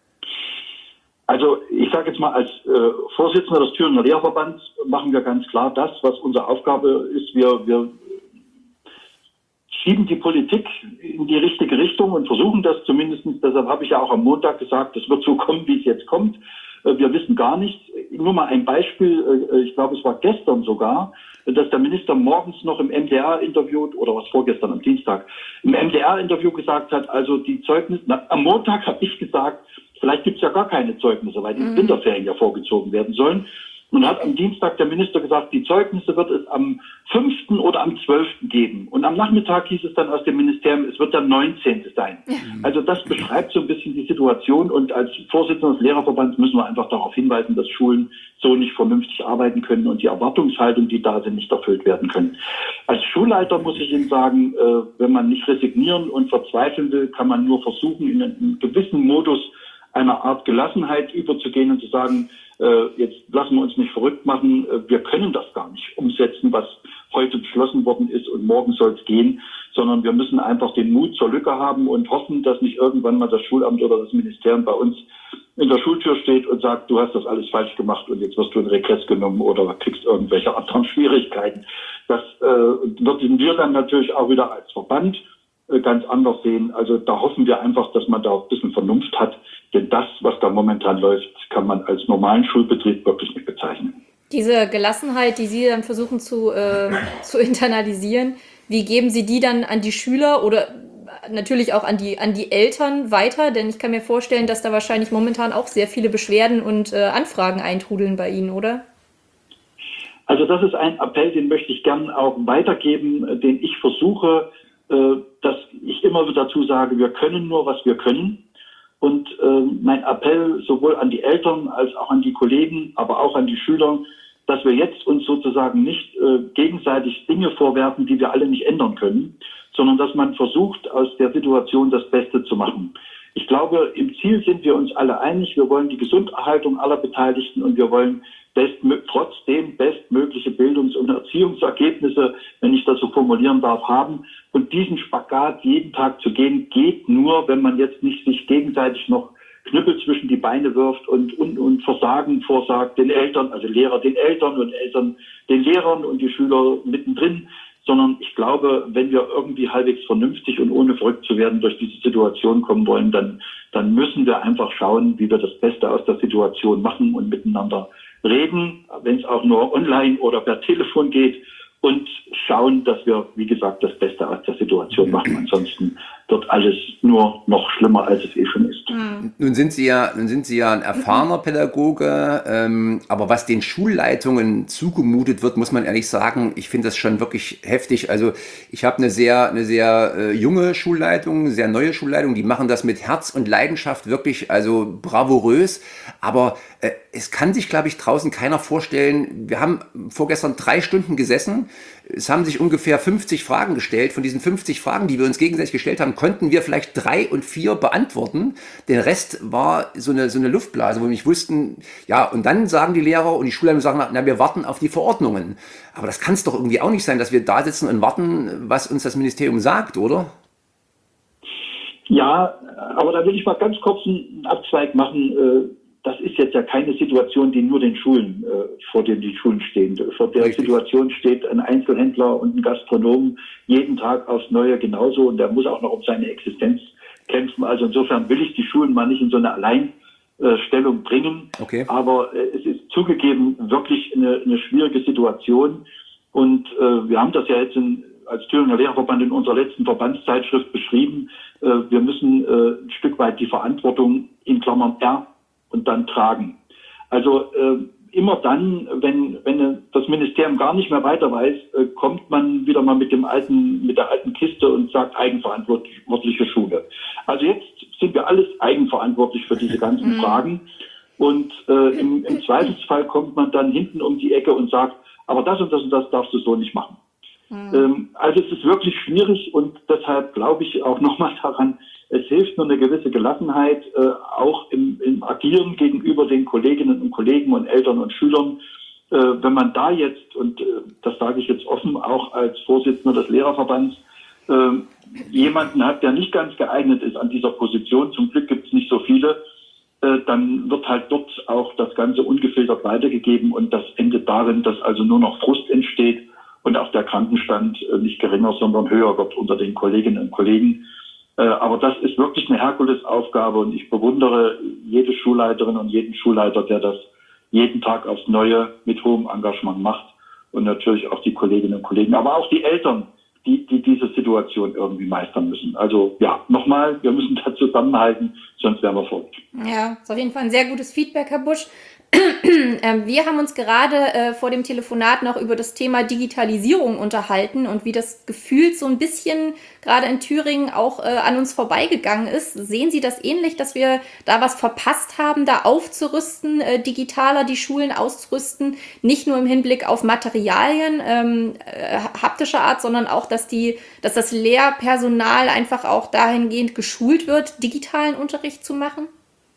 Also ich sage jetzt mal, als Vorsitzender des Thüringer Lehrerverbands machen wir ganz klar das, was unsere Aufgabe ist. Wir schieben die Politik in die richtige Richtung und versuchen das zumindest. Deshalb habe ich ja auch am Montag gesagt, es wird so kommen, wie es jetzt kommt. Wir wissen gar nichts. Nur mal ein Beispiel, ich glaube, es war gestern sogar, dass der Minister morgens noch im MDR-Interview, oder was vorgestern am Dienstag, im MDR-Interview gesagt hat, also die Zeugnisse, am Montag habe ich gesagt, vielleicht gibt es ja gar keine Zeugnisse, weil die Winterferien ja vorgezogen werden sollen. Und hat am Dienstag der Minister gesagt, die Zeugnisse wird es am 5. oder am 12. geben. Und am Nachmittag hieß es dann aus dem Ministerium, es wird der 19. sein. Also das beschreibt so ein bisschen die Situation. Und als Vorsitzender des Lehrerverbands müssen wir einfach darauf hinweisen, dass Schulen so nicht vernünftig arbeiten können und die Erwartungshaltung, die da sind, nicht erfüllt werden können. Als Schulleiter muss ich Ihnen sagen, wenn man nicht resignieren und verzweifeln will, kann man nur versuchen, in einem gewissen Modus einer Art Gelassenheit überzugehen und zu sagen, jetzt lassen wir uns nicht verrückt machen, wir können das gar nicht umsetzen, was heute beschlossen worden ist und morgen soll es gehen, sondern wir müssen einfach den Mut zur Lücke haben und hoffen, dass nicht irgendwann mal das Schulamt oder das Ministerium bei uns in der Schultür steht und sagt, du hast das alles falsch gemacht und jetzt wirst du in Regress genommen oder kriegst irgendwelche anderen Schwierigkeiten. Das würden wir dann natürlich auch wieder als Verband ganz anders sehen. Also da hoffen wir einfach, dass man da auch ein bisschen Vernunft hat. Denn das, was da momentan läuft, kann man als normalen Schulbetrieb wirklich nicht bezeichnen. Diese Gelassenheit, die Sie dann versuchen zu internalisieren, wie geben Sie die dann an die Schüler oder natürlich auch an die Eltern weiter? Denn ich kann mir vorstellen, dass da wahrscheinlich momentan auch sehr viele Beschwerden und Anfragen eintrudeln bei Ihnen, oder? Also das ist ein Appell, den möchte ich gern auch weitergeben, den ich versuche, dass ich immer wieder dazu sage, wir können nur, was wir können. Und mein Appell sowohl an die Eltern als auch an die Kollegen, aber auch an die Schüler, dass wir jetzt uns sozusagen nicht gegenseitig Dinge vorwerfen, die wir alle nicht ändern können, sondern dass man versucht, aus der Situation das Beste zu machen. Ich glaube, im Ziel sind wir uns alle einig. Wir wollen die Gesunderhaltung aller Beteiligten und wir wollen trotzdem bestmögliche Bildungs- und Erziehungsergebnisse, wenn ich das so formulieren darf, haben. Und diesen Spagat jeden Tag zu gehen, geht nur, wenn man jetzt nicht sich gegenseitig noch Knüppel zwischen die Beine wirft und Versagen vorsagt den Eltern, also Lehrer den Eltern und Eltern den Lehrern und die Schüler mittendrin. Sondern ich glaube, wenn wir irgendwie halbwegs vernünftig und ohne verrückt zu werden durch diese Situation kommen wollen, dann müssen wir einfach schauen, wie wir das Beste aus der Situation machen und miteinander reden, wenn es auch nur online oder per Telefon geht und schauen, dass wir, wie gesagt, das Beste aus der Situation machen. Ansonsten wird alles nur noch schlimmer, als es schon ist. Nun sind Sie ja ein erfahrener Pädagoge, aber was den Schulleitungen zugemutet wird, muss man ehrlich sagen, ich finde das schon wirklich heftig. Also ich habe eine sehr junge Schulleitung, eine sehr neue Schulleitung, die machen das mit Herz und Leidenschaft wirklich, also bravourös, aber es kann sich, glaube ich, draußen keiner vorstellen. Wir haben vorgestern 3 Stunden gesessen. Es haben sich ungefähr 50 Fragen gestellt. Von diesen 50 Fragen, die wir uns gegenseitig gestellt haben, konnten wir vielleicht 3 und 4 beantworten. Der Rest war so eine Luftblase, wo wir nicht wussten, ja, und dann sagen die Lehrer und die Schulleitung sagen, na, wir warten auf die Verordnungen. Aber das kann es doch irgendwie auch nicht sein, dass wir da sitzen und warten, was uns das Ministerium sagt, oder? Ja, aber da will ich mal ganz kurz einen Abzweig machen. Das ist jetzt ja keine Situation, die nur den Schulen, vor denen die Schulen stehen. Vor der Richtig. Situation steht ein Einzelhändler und ein Gastronom jeden Tag aufs Neue genauso und der muss auch noch um seine Existenz kämpfen. Also insofern will ich die Schulen mal nicht in so eine Alleinstellung bringen. Okay. Aber es ist zugegeben wirklich eine schwierige Situation. Und wir haben das ja jetzt als Thüringer Lehrerverband in unserer letzten Verbandszeitschrift beschrieben. Wir müssen ein Stück weit die Verantwortung in Klammern R und dann tragen. Also immer dann, wenn das Ministerium gar nicht mehr weiter weiß, kommt man wieder mal mit der alten Kiste und sagt eigenverantwortliche Schule. Also jetzt sind wir alles eigenverantwortlich für diese ganzen Fragen. Und im Zweifelsfall kommt man dann hinten um die Ecke und sagt, aber das und das und das darfst du so nicht machen. Also es ist wirklich schwierig und deshalb glaube ich auch nochmal daran, es hilft nur eine gewisse Gelassenheit, auch im Agieren gegenüber den Kolleginnen und Kollegen und Eltern und Schülern. Wenn man da jetzt, und das sage ich jetzt offen, auch als Vorsitzender des Lehrerverbands, jemanden hat, der nicht ganz geeignet ist an dieser Position, zum Glück gibt es nicht so viele, dann wird halt dort auch das Ganze ungefiltert weitergegeben und das endet darin, dass also nur noch Frust entsteht und auch der Krankenstand nicht geringer, sondern höher wird unter den Kolleginnen und Kollegen. Aber das ist wirklich eine Herkulesaufgabe und ich bewundere jede Schulleiterin und jeden Schulleiter, der das jeden Tag aufs Neue mit hohem Engagement macht und natürlich auch die Kolleginnen und Kollegen, aber auch die Eltern, die diese Situation irgendwie meistern müssen. Also ja, nochmal, wir müssen da zusammenhalten, sonst wären wir verrückt. Ja, ist auf jeden Fall ein sehr gutes Feedback, Herr Busch. Wir haben uns gerade vor dem Telefonat noch über das Thema Digitalisierung unterhalten und wie das gefühlt so ein bisschen gerade in Thüringen auch an uns vorbeigegangen ist. Sehen Sie das ähnlich, dass wir da was verpasst haben, da aufzurüsten, digitaler die Schulen auszurüsten, nicht nur im Hinblick auf Materialien haptischer Art, sondern auch, dass das Lehrpersonal einfach auch dahingehend geschult wird, digitalen Unterricht zu machen?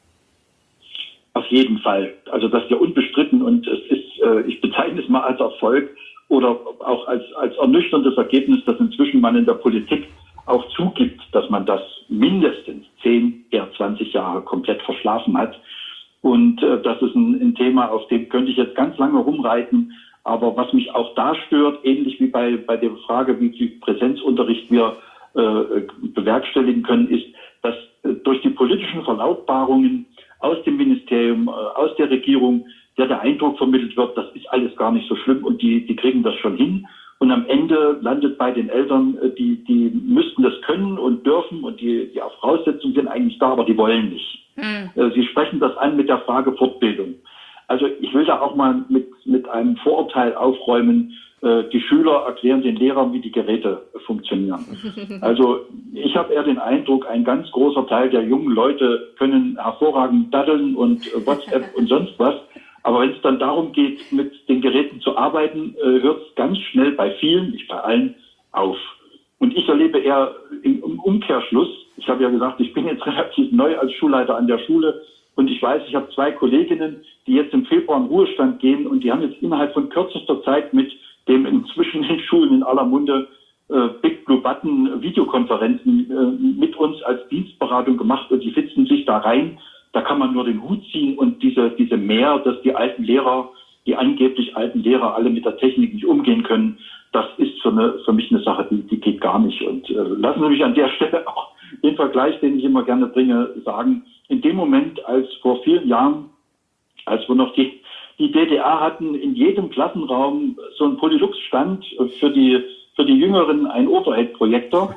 Auf jeden Fall. Also das ist ja unbestritten und es ist, ich bezeichne es mal als Erfolg oder auch als ernüchterndes Ergebnis, dass inzwischen man in der Politik auch zugibt, dass man das mindestens 10, eher 20 Jahre komplett verschlafen hat. Und das ist ein Thema, auf dem könnte ich jetzt ganz lange rumreiten. Aber was mich auch da stört, ähnlich wie bei der Frage, wie viel Präsenzunterricht wir bewerkstelligen können, ist, dass durch die politischen Verlautbarungen aus dem Ministerium, aus der Regierung, der Eindruck vermittelt wird, das ist alles gar nicht so schlimm und die kriegen das schon hin. Und am Ende landet bei den Eltern, die müssten das können und dürfen und die Voraussetzungen sind eigentlich da, aber die wollen nicht. Sie sprechen das an mit der Frage Fortbildung. Also ich will da auch mal mit einem Vorurteil aufräumen. Die Schüler erklären den Lehrern, wie die Geräte funktionieren. Also ich habe eher den Eindruck, ein ganz großer Teil der jungen Leute können hervorragend daddeln und WhatsApp und sonst was. Aber wenn es dann darum geht, mit den Geräten zu arbeiten, hört es ganz schnell bei vielen, nicht bei allen, auf. Und ich erlebe eher im Umkehrschluss, ich habe ja gesagt, ich bin jetzt relativ neu als Schulleiter an der Schule und ich weiß, ich habe 2 Kolleginnen, die jetzt im Februar in Ruhestand gehen und die haben jetzt innerhalb von kürzester Zeit mit dem inzwischen in Schulen in aller Munde Big Blue Button Videokonferenzen mit uns als Dienstberatung gemacht und die sitzen sich da rein. Da kann man nur den Hut ziehen und diese Mehr, dass die alten Lehrer, die angeblich alten Lehrer alle mit der Technik nicht umgehen können, das ist für mich eine Sache, die geht gar nicht. Und lassen Sie mich an der Stelle auch den Vergleich, den ich immer gerne bringe, sagen. In dem Moment, als vor vielen Jahren, als wir noch die DDR hatten, in jedem Klassenraum so ein Polylux-Stand für die Jüngeren ein Overhead-Projektor,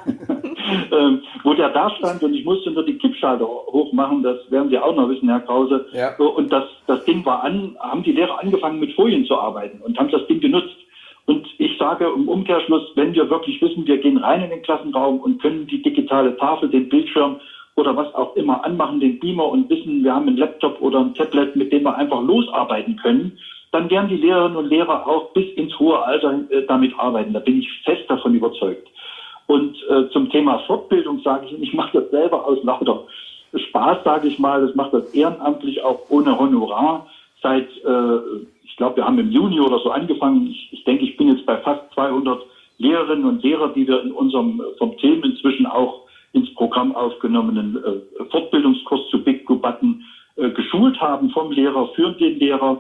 wo der da stand und ich musste nur die Kippschalter hochmachen, das werden Sie auch noch wissen, Herr Krause. Ja. Und das Ding war an, haben die Lehrer angefangen mit Folien zu arbeiten und haben das Ding genutzt. Und ich sage im Umkehrschluss, wenn wir wirklich wissen, wir gehen rein in den Klassenraum und können die digitale Tafel, den Bildschirm oder was auch immer anmachen, den Beamer und wissen, wir haben einen Laptop oder ein Tablet, mit dem wir einfach losarbeiten können, dann werden die Lehrerinnen und Lehrer auch bis ins hohe Alter damit arbeiten. Da bin ich fest davon überzeugt. Und zum Thema Fortbildung sage ich mache das selber aus lauter Spaß, sage ich mal. Das mache das ehrenamtlich auch ohne Honorar. Seit, ich glaube, wir haben im Juni oder so angefangen. Ich denke, ich bin jetzt bei fast 200 Lehrerinnen und Lehrer, die wir in unserem vom Themen inzwischen auch ins Programm aufgenommenen Fortbildungskurs zu Big Blue Button geschult haben, vom Lehrer für den Lehrer.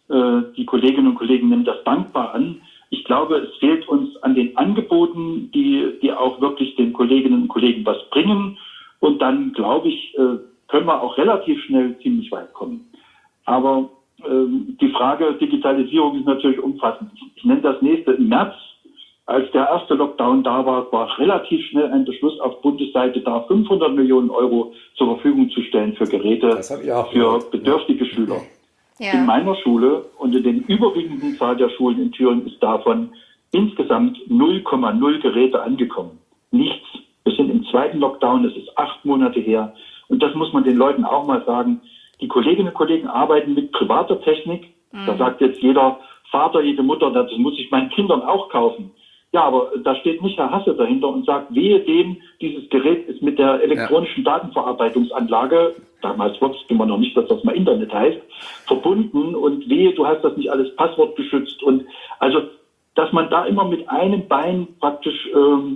Die Kolleginnen und Kollegen nehmen das dankbar an. Ich glaube, es fehlt uns an den Angeboten, die auch wirklich den Kolleginnen und Kollegen was bringen. Und dann, glaube ich, können wir auch relativ schnell ziemlich weit kommen. Aber die Frage Digitalisierung ist natürlich umfassend. Ich nenne das nächste. Im März, als der erste Lockdown da war relativ schnell ein Beschluss auf Bundesseite da, 500 Millionen Euro zur Verfügung zu stellen für Geräte für bedürftige Schüler. Ja. In meiner Schule und in den überwiegenden Zahl der Schulen in Thüringen ist davon insgesamt 0,0 Geräte angekommen. Nichts. Wir sind im 2. Lockdown, es ist 8 Monate her. Und das muss man den Leuten auch mal sagen. Die Kolleginnen und Kollegen arbeiten mit privater Technik. Da sagt jetzt jeder Vater, jede Mutter, das muss ich meinen Kindern auch kaufen. Ja, aber da steht nicht Herr Hasse dahinter und sagt, wehe dem, dieses Gerät ist mit der elektronischen Datenverarbeitungsanlage, damals wusste man noch nicht, dass das mal Internet heißt, verbunden und wehe, du hast das nicht alles passwortgeschützt. Und also, dass man da immer mit einem Bein praktisch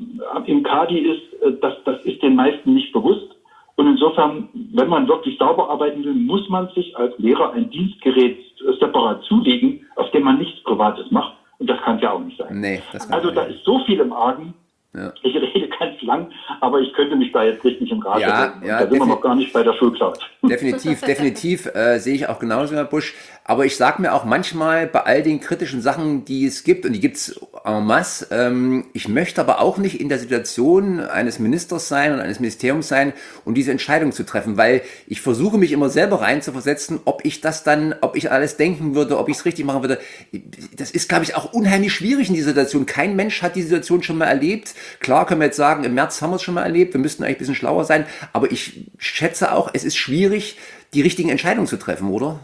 im Kadi ist, das ist den meisten nicht bewusst. Und insofern, wenn man wirklich sauber arbeiten will, muss man sich als Lehrer ein Dienstgerät separat zulegen, auf dem man nichts Privates macht. Und das kann es ja auch nicht sein. Nee, das kann also da ist so viel im Argen. Ja. Ich rede ganz lang, aber ich könnte mich da jetzt richtig im Rad halten. Da sind wir noch gar nicht bei der Schulcloud. Definitiv sehe ich auch genauso, Herr Busch. Aber ich sage mir auch manchmal bei all den kritischen Sachen, die es gibt, und die gibt es en masse, ich möchte aber auch nicht in der Situation eines Ministers sein und eines Ministeriums sein, um diese Entscheidung zu treffen, weil ich versuche mich immer selber reinzuversetzen, ob ich alles denken würde, ob ich es richtig machen würde. Das ist, glaube ich, auch unheimlich schwierig in dieser Situation. Kein Mensch hat die Situation schon mal erlebt. Klar können wir jetzt sagen, im März haben wir es schon mal erlebt, wir müssten eigentlich ein bisschen schlauer sein, aber ich schätze auch, es ist schwierig, die richtigen Entscheidungen zu treffen, oder?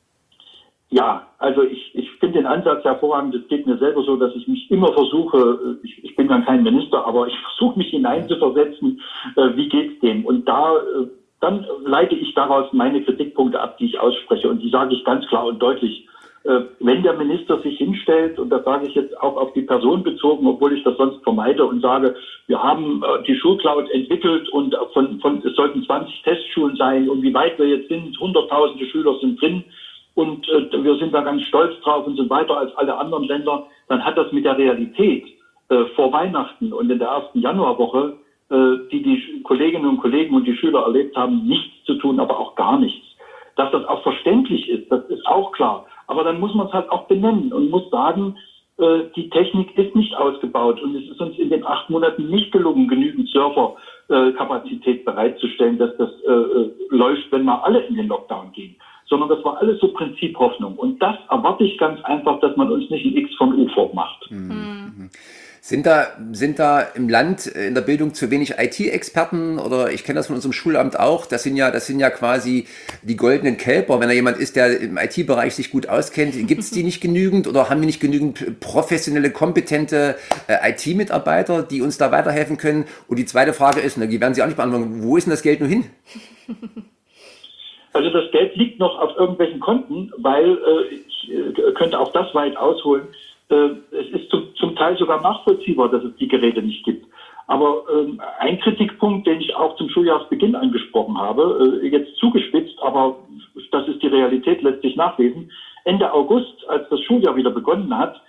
Ja, also ich finde den Ansatz hervorragend. Es geht mir selber so, dass ich mich immer versuche, ich bin dann kein Minister, aber ich versuche mich hineinzuversetzen, wie geht's dem? Und dann leite ich daraus meine Kritikpunkte ab, die ich ausspreche. Und die sage ich ganz klar und deutlich. Wenn der Minister sich hinstellt, und das sage ich jetzt auch auf die Person bezogen, obwohl ich das sonst vermeide und sage, wir haben die Schulcloud entwickelt und es sollten 20 Testschulen sein und wie weit wir jetzt sind, hunderttausende Schüler sind drin und wir sind da ganz stolz drauf und so weiter als alle anderen Länder, dann hat das mit der Realität vor Weihnachten und in der ersten Januarwoche die Kolleginnen und Kollegen und die Schüler erlebt haben, nichts zu tun, aber auch gar nichts. Dass das auch verständlich ist, das ist auch klar. Aber dann muss man es halt auch benennen und muss sagen, die Technik ist nicht ausgebaut und es ist uns in den 8 Monaten nicht gelungen, genügend Serverkapazität bereitzustellen, dass das läuft, wenn mal alle in den Lockdown gehen. Sondern das war alles so Prinziphoffnung. Und das erwarte ich ganz einfach, dass man uns nicht ein X von U vormacht. Sind da im Land in der Bildung zu wenig IT-Experten, oder ich kenne das von unserem Schulamt auch, das sind ja quasi die goldenen Kälber, wenn da jemand ist, der im IT-Bereich sich gut auskennt, gibt es die nicht genügend oder haben wir nicht genügend professionelle, kompetente IT-Mitarbeiter, die uns da weiterhelfen können? Und die zweite Frage ist, die werden Sie auch nicht beantworten, wo ist denn das Geld nur hin? Also das Geld liegt noch auf irgendwelchen Konten, weil ich könnte auch das weit ausholen. Es ist zum Teil sogar nachvollziehbar, dass es die Geräte nicht gibt. Aber ein Kritikpunkt, den ich auch zum Schuljahresbeginn angesprochen habe, jetzt zugespitzt, aber das ist die Realität, lässt sich nachlesen. Ende August, als das Schuljahr wieder begonnen hat,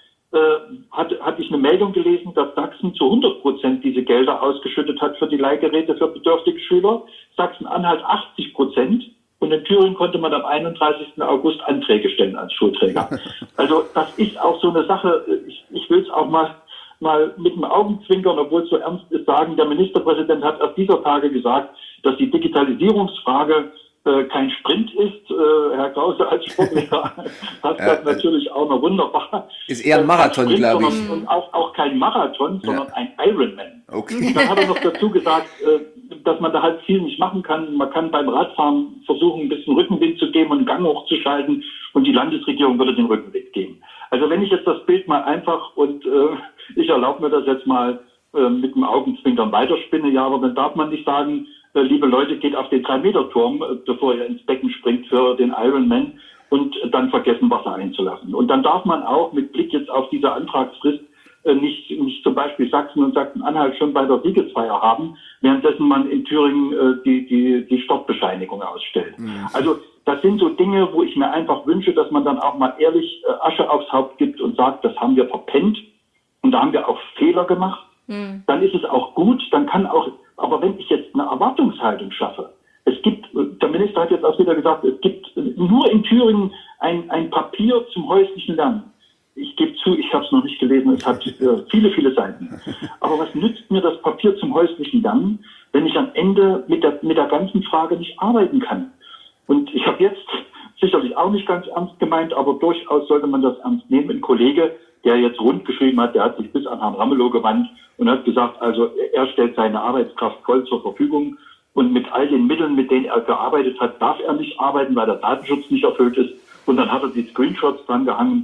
hatte ich eine Meldung gelesen, dass Sachsen zu 100% diese Gelder ausgeschüttet hat für die Leihgeräte für bedürftige Schüler. Sachsen-Anhalt 80%. Und in Thüringen konnte man am 31. August Anträge stellen als Schulträger. Also das ist auch so eine Sache, ich will es auch mal mit dem Augenzwinkern, obwohl es so ernst ist, sagen, der Ministerpräsident hat erst dieser Tage gesagt, dass die Digitalisierungsfrage kein Sprint ist. Herr Krause als Sportlehrer hat das natürlich auch noch wunderbar. Ist eher ein Marathon, glaube ich. Und auch kein Marathon, sondern ein Ironman. Okay. Und dann hat er noch dazu gesagt, dass man da halt viel nicht machen kann. Man kann beim Radfahren versuchen, ein bisschen Rückenwind zu geben und einen Gang hochzuschalten und die Landesregierung würde den Rückenwind geben. Also wenn ich jetzt das Bild mal einfach und ich erlaube mir das jetzt mal mit dem Augenzwinkern weiterspinne, ja, aber dann darf man nicht sagen, liebe Leute, geht auf den 3-Meter-Turm, bevor ihr ins Becken springt für den Ironman und dann vergessen, Wasser einzulassen. Und dann darf man auch mit Blick jetzt auf diese Antragsfrist nicht zum Beispiel Sachsen und Sachsen-Anhalt schon bei der Siegesfeier haben, währenddessen man in Thüringen die Stoppbescheinigung ausstellt. Also das sind so Dinge, wo ich mir einfach wünsche, dass man dann auch mal ehrlich Asche aufs Haupt gibt und sagt, das haben wir verpennt und da haben wir auch Fehler gemacht. Dann ist es auch gut, dann kann auch, aber wenn ich jetzt eine Erwartungshaltung schaffe, es gibt, der Minister hat jetzt auch wieder gesagt, es gibt nur in Thüringen ein Papier zum häuslichen Lernen. Ich gebe zu, ich habe es noch nicht gelesen, es hat viele, viele Seiten. Aber was nützt mir das Papier zum häuslichen Lernen, wenn ich am Ende mit der ganzen Frage nicht arbeiten kann? Und ich habe jetzt sicherlich auch nicht ganz ernst gemeint, aber durchaus sollte man das ernst nehmen. Ein Kollege, der jetzt rund geschrieben hat, der hat sich bis an Herrn Ramelow gewandt und hat gesagt, also er stellt seine Arbeitskraft voll zur Verfügung und mit all den Mitteln, mit denen er gearbeitet hat, darf er nicht arbeiten, weil der Datenschutz nicht erfüllt ist. Und dann hat er die Screenshots dran gehangen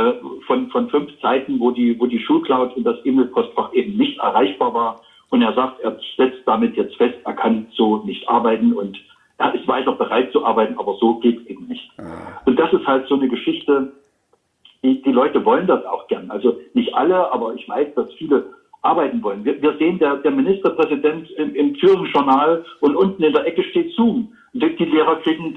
von 5 Seiten, wo die Schulcloud in das E-Mail-Postfach eben nicht erreichbar war. Und er sagt, er setzt damit jetzt fest, er kann so nicht arbeiten und er ist weiter bereit zu arbeiten, aber so geht es eben nicht. Und das ist halt so eine Geschichte, die Leute wollen das auch gern. Also nicht alle, aber ich weiß, dass viele arbeiten wollen. Wir sehen, der Ministerpräsident im Thüringen-Journal und unten in der Ecke steht Zoom. Die Lehrer kriegen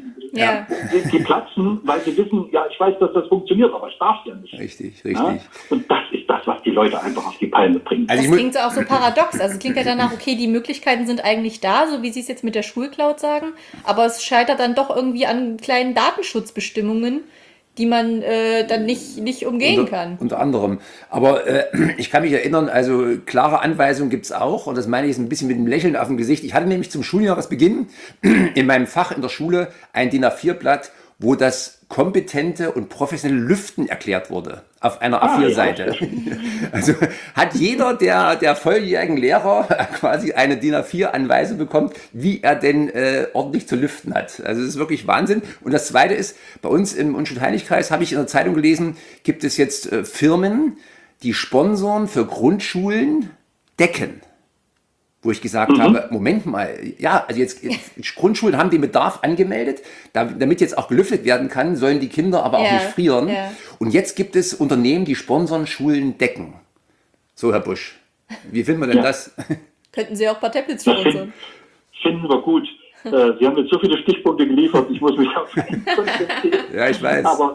die platzen, weil sie wissen, ja, ich weiß, dass das funktioniert, aber ich darf ja nicht. Richtig. Ja? Und das ist das, was die Leute einfach auf die Palme bringt. Also das klingt auch so paradox. Also es klingt ja danach, okay, die Möglichkeiten sind eigentlich da, so wie Sie es jetzt mit der Schulcloud sagen, aber es scheitert dann doch irgendwie an kleinen Datenschutzbestimmungen, die man dann nicht umgehen kann. Unter anderem. Aber ich kann mich erinnern, also klare Anweisungen gibt es auch und das meine ich jetzt ein bisschen mit einem Lächeln auf dem Gesicht. Ich hatte nämlich zum Schuljahresbeginn in meinem Fach in der Schule ein DIN A4-Blatt, wo das kompetente und professionelle Lüften erklärt wurde. Auf einer A4-Seite. Ja. Also hat jeder der volljährigen Lehrer quasi eine DIN A4-Anweisung bekommen, wie er denn ordentlich zu lüften hat. Also das ist wirklich Wahnsinn. Und das Zweite ist, bei uns im Unschuld-Heinrich-Kreis habe ich in der Zeitung gelesen, gibt es jetzt Firmen, die Sponsoren für Grundschulen Decken. Wo ich gesagt habe, Moment mal, ja, also jetzt Grundschulen haben den Bedarf angemeldet, damit jetzt auch gelüftet werden kann, sollen die Kinder aber auch nicht frieren. Ja. Und jetzt gibt es Unternehmen, die sponsern Schulen Decken. So, Herr Busch, wie finden wir denn das? Könnten Sie auch ein paar Tablets sponsern? Finden wir gut. Sie haben jetzt so viele Stichpunkte geliefert, ich muss mich auf einen konzentrieren. Ja, ich weiß. Aber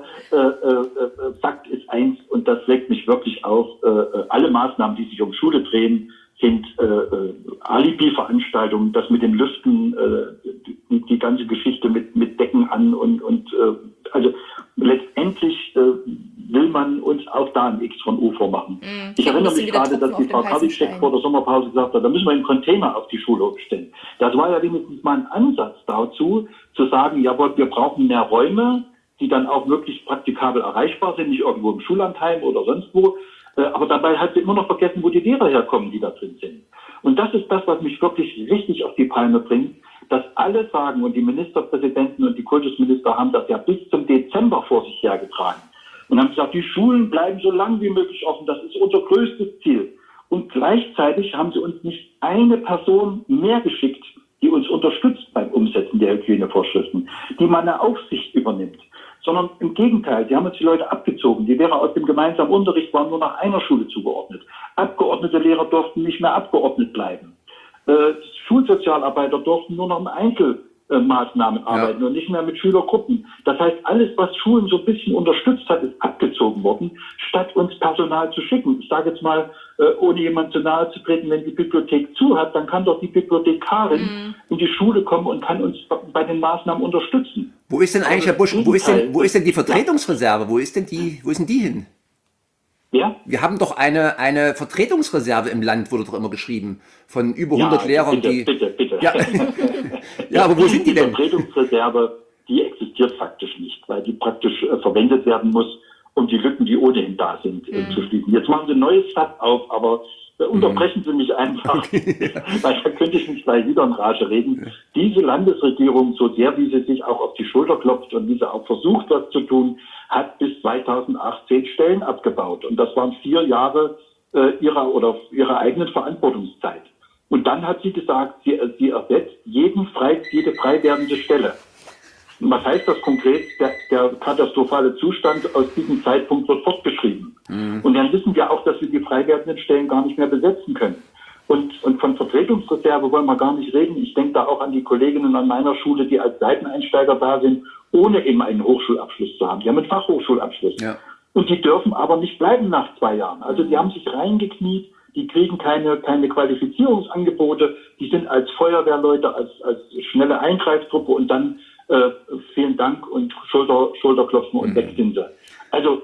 Fakt ist eins, und das regt mich wirklich auf, alle Maßnahmen, die sich um Schule drehen, sind Alibi-Veranstaltungen, das mit dem Lüften, die ganze Geschichte mit Decken an und also letztendlich will man uns auch da ein X von U vormachen. Ich erinnere mich gerade, dass die Frau Karliczek vor der Sommerpause gesagt hat, da müssen wir einen Container auf die Schulhof stellen. Das war ja wenigstens mal ein Ansatz dazu, zu sagen, jawohl, wir brauchen mehr Räume, die dann auch wirklich praktikabel erreichbar sind, nicht irgendwo im Schullandheim oder sonst wo. Aber dabei hat sie immer noch vergessen, wo die Lehrer herkommen, die da drin sind. Und das ist das, was mich wirklich richtig auf die Palme bringt, dass alle sagen, und die Ministerpräsidenten und die Kultusminister haben das ja bis zum Dezember vor sich hergetragen und haben gesagt, die Schulen bleiben so lang wie möglich offen, das ist unser größtes Ziel. Und gleichzeitig haben sie uns nicht eine Person mehr geschickt, die uns unterstützt beim Umsetzen der Hygienevorschriften, die mal eine Aufsicht übernimmt. Sondern im Gegenteil, sie haben uns die Leute abgezogen. Die Lehrer aus dem gemeinsamen Unterricht waren nur nach einer Schule zugeordnet. Abgeordnete Lehrer durften nicht mehr abgeordnet bleiben. Schulsozialarbeiter durften nur noch in Einzelmaßnahmen arbeiten und nicht mehr mit Schülergruppen. Das heißt, alles, was Schulen so ein bisschen unterstützt hat, ist abgezogen worden, statt uns Personal zu schicken. Ich sage jetzt mal, ohne jemand zu nahe zu treten, wenn die Bibliothek zu hat, dann kann doch die Bibliothekarin in die Schule kommen und kann uns bei den Maßnahmen unterstützen. Wo ist denn eigentlich, Herr Busch, wo ist denn die Vertretungsreserve? Wo ist denn die hin? Ja? Wir haben doch eine Vertretungsreserve im Land, wurde doch immer geschrieben, von über 100 Lehrern, Bitte. Ja. Ja, aber wo sind die denn? Die Vertretungsreserve, die existiert faktisch nicht, weil die praktisch verwendet werden muss, um die Lücken, die ohnehin da sind, zu schließen. Jetzt machen Sie ein neues Fass auf, aber unterbrechen Sie mich einfach, weil da könnte ich nicht gleich wieder in Rage reden. Diese Landesregierung, so sehr wie sie sich auch auf die Schulter klopft und wie sie auch versucht, was zu tun, hat bis 2018 Stellen abgebaut. Und das waren 4 Jahre ihrer eigenen Verantwortungszeit. Und dann hat sie gesagt, sie ersetzt jede frei werdende Stelle. Und was heißt das konkret? Der katastrophale Zustand aus diesem Zeitpunkt wird fortgeschrieben. Und dann wissen wir auch, dass wir die frei werdenden Stellen gar nicht mehr besetzen können. Und von Vertretungsreserve wollen wir gar nicht reden. Ich denke da auch an die Kolleginnen an meiner Schule, die als Seiteneinsteiger da sind, ohne eben einen Hochschulabschluss zu haben. Die haben einen Fachhochschulabschluss. Ja. Und die dürfen aber nicht bleiben nach 2 Jahren. Also die haben sich reingekniet, die kriegen keine Qualifizierungsangebote, die sind als Feuerwehrleute, als schnelle Eingreiftruppe und dann vielen Dank und Schulterklopfen und weg sind sie. Also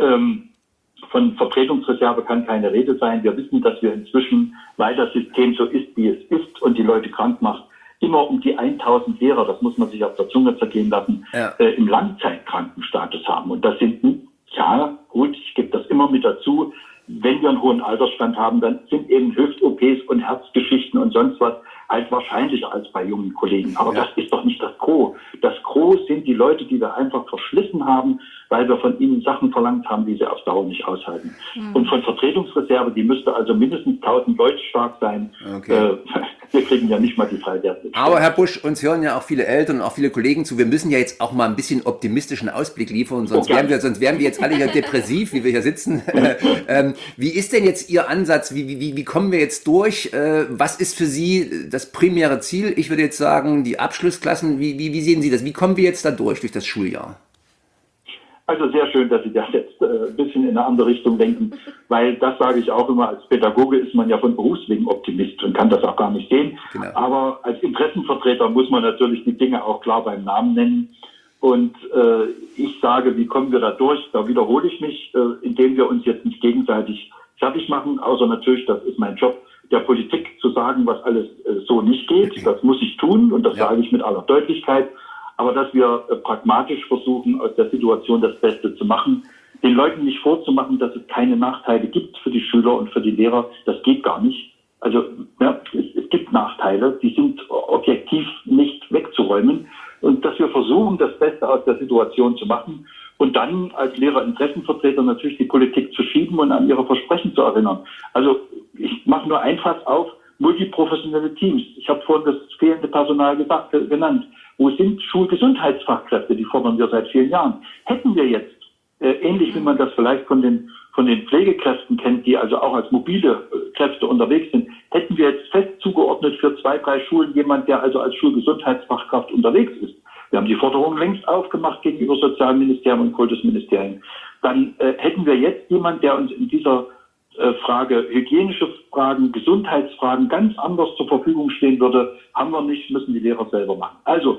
von Vertretungsreserve kann keine Rede sein. Wir wissen, dass wir inzwischen, weil das System so ist, wie es ist und die Leute krank macht, immer um die 1000 Lehrer, das muss man sich auf der Zunge zergehen lassen, im Langzeitkrankenstatus haben. Und das sind, ja gut, ich gebe das immer mit dazu, wenn wir einen hohen Altersstand haben, dann sind eben Hüft-OPs und Herzgeschichten und sonst was halt wahrscheinlicher als bei jungen Kollegen. Aber das ist doch nicht das Gros. Das Gros sind die Leute, die wir einfach verschlissen haben, weil wir von ihnen Sachen verlangt haben, die sie auf Dauer nicht aushalten. Und von Vertretungsreserve, die müsste also mindestens 1000 Leute stark sein. Okay. Wir kriegen ja nicht mal die Freiwerte. Aber Herr Busch, uns hören ja auch viele Eltern und auch viele Kollegen zu. Wir müssen ja jetzt auch mal ein bisschen optimistischen Ausblick liefern, sonst wären wir jetzt alle hier depressiv, wie wir hier sitzen. Wie ist denn jetzt Ihr Ansatz? Wie kommen wir jetzt durch? Was ist für Sie das primäre Ziel? Ich würde jetzt sagen, die Abschlussklassen. Wie sehen Sie das? Wie kommen wir jetzt da durch das Schuljahr? Also sehr schön, dass Sie das jetzt ein bisschen in eine andere Richtung denken, weil das sage ich auch immer, als Pädagoge ist man ja von Berufswegen Optimist und kann das auch gar nicht sehen. Genau. Aber als Interessenvertreter muss man natürlich die Dinge auch klar beim Namen nennen. Und ich sage, wie kommen wir da durch? Da wiederhole ich mich, indem wir uns jetzt nicht gegenseitig fertig machen, außer natürlich, das ist mein Job, der Politik zu sagen, was alles so nicht geht. Das muss ich tun und das sage ich mit aller Deutlichkeit. Aber dass wir pragmatisch versuchen, aus der Situation das Beste zu machen, den Leuten nicht vorzumachen, dass es keine Nachteile gibt für die Schüler und für die Lehrer, das geht gar nicht. Also es gibt Nachteile, die sind objektiv nicht wegzuräumen. Und dass wir versuchen, das Beste aus der Situation zu machen und dann als Lehrerinteressenvertreter natürlich die Politik zu schieben und an ihre Versprechen zu erinnern. Also ich mache nur ein Fass auf, multiprofessionelle Teams. Ich habe vorhin das fehlende Personal genannt. Wo sind Schulgesundheitsfachkräfte? Die fordern wir seit vielen Jahren. Hätten wir jetzt, ähnlich wie man das vielleicht von den Pflegekräften kennt, die also auch als mobile Kräfte unterwegs sind, hätten wir jetzt fest zugeordnet für 2, 3 Schulen jemand, der also als Schulgesundheitsfachkraft unterwegs ist. Wir haben die Forderung längst aufgemacht gegenüber Sozialministerium und Kultusministerium. Dann hätten wir jetzt jemand, der uns in dieser Frage, hygienische Fragen, Gesundheitsfragen ganz anders zur Verfügung stehen würde, haben wir nicht, müssen die Lehrer selber machen. Also,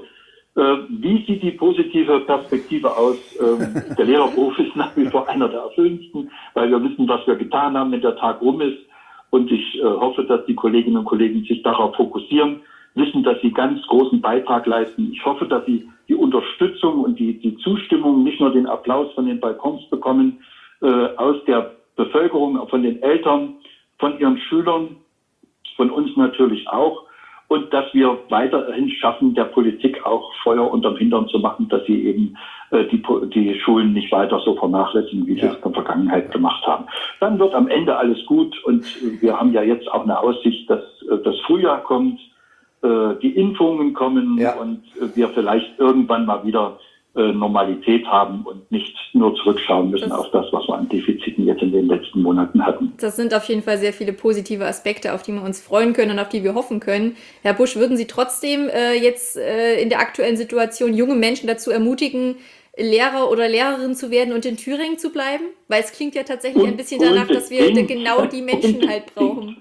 wie sieht die positive Perspektive aus? Der Lehrerberuf ist nach wie vor einer der erfüllendsten, weil wir wissen, was wir getan haben, wenn der Tag rum ist. Und ich hoffe, dass die Kolleginnen und Kollegen sich darauf fokussieren, wissen, dass sie ganz großen Beitrag leisten. Ich hoffe, dass sie die Unterstützung und die Zustimmung, nicht nur den Applaus von den Balkons bekommen, aus der Bevölkerung, von den Eltern, von ihren Schülern, von uns natürlich auch. Und dass wir weiterhin schaffen, der Politik auch Feuer unterm Hintern zu machen, dass sie eben die Schulen nicht weiter so vernachlässigen, wie sie es in der Vergangenheit gemacht haben. Dann wird am Ende alles gut und wir haben ja jetzt auch eine Aussicht, dass das Frühjahr kommt, die Impfungen kommen und wir vielleicht irgendwann mal wieder Normalität haben und nicht nur zurückschauen müssen auf das, was wir an Defiziten jetzt in den letzten Monaten hatten. Das sind auf jeden Fall sehr viele positive Aspekte, auf die wir uns freuen können und auf die wir hoffen können. Herr Busch, würden Sie trotzdem jetzt in der aktuellen Situation junge Menschen dazu ermutigen, Lehrer oder Lehrerin zu werden und in Thüringen zu bleiben? Weil es klingt ja tatsächlich ein bisschen danach, dass wir genau die Menschen halt brauchen.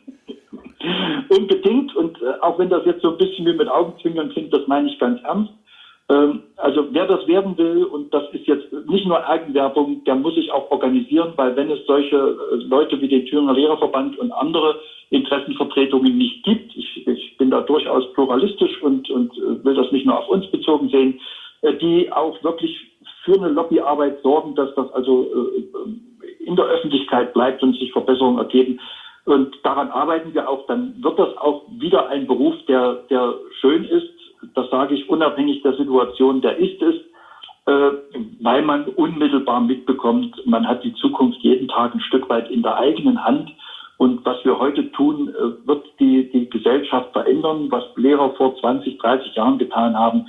Unbedingt. Und auch wenn das jetzt so ein bisschen wie mit Augenzwinkern klingt, das meine ich ganz ernst. Also wer das werden will, und das ist jetzt nicht nur Eigenwerbung, der muss sich auch organisieren, weil wenn es solche Leute wie den Thüringer Lehrerverband und andere Interessenvertretungen nicht gibt, ich bin da durchaus pluralistisch und will das nicht nur auf uns bezogen sehen, die auch wirklich für eine Lobbyarbeit sorgen, dass das also in der Öffentlichkeit bleibt und sich Verbesserungen ergeben. Und daran arbeiten wir auch, dann wird das auch wieder ein Beruf, der schön ist. Das sage ich unabhängig der Situation, der ist es, weil man unmittelbar mitbekommt, man hat die Zukunft jeden Tag ein Stück weit in der eigenen Hand. Und was wir heute tun, wird die Gesellschaft verändern. Was Lehrer vor 20, 30 Jahren getan haben,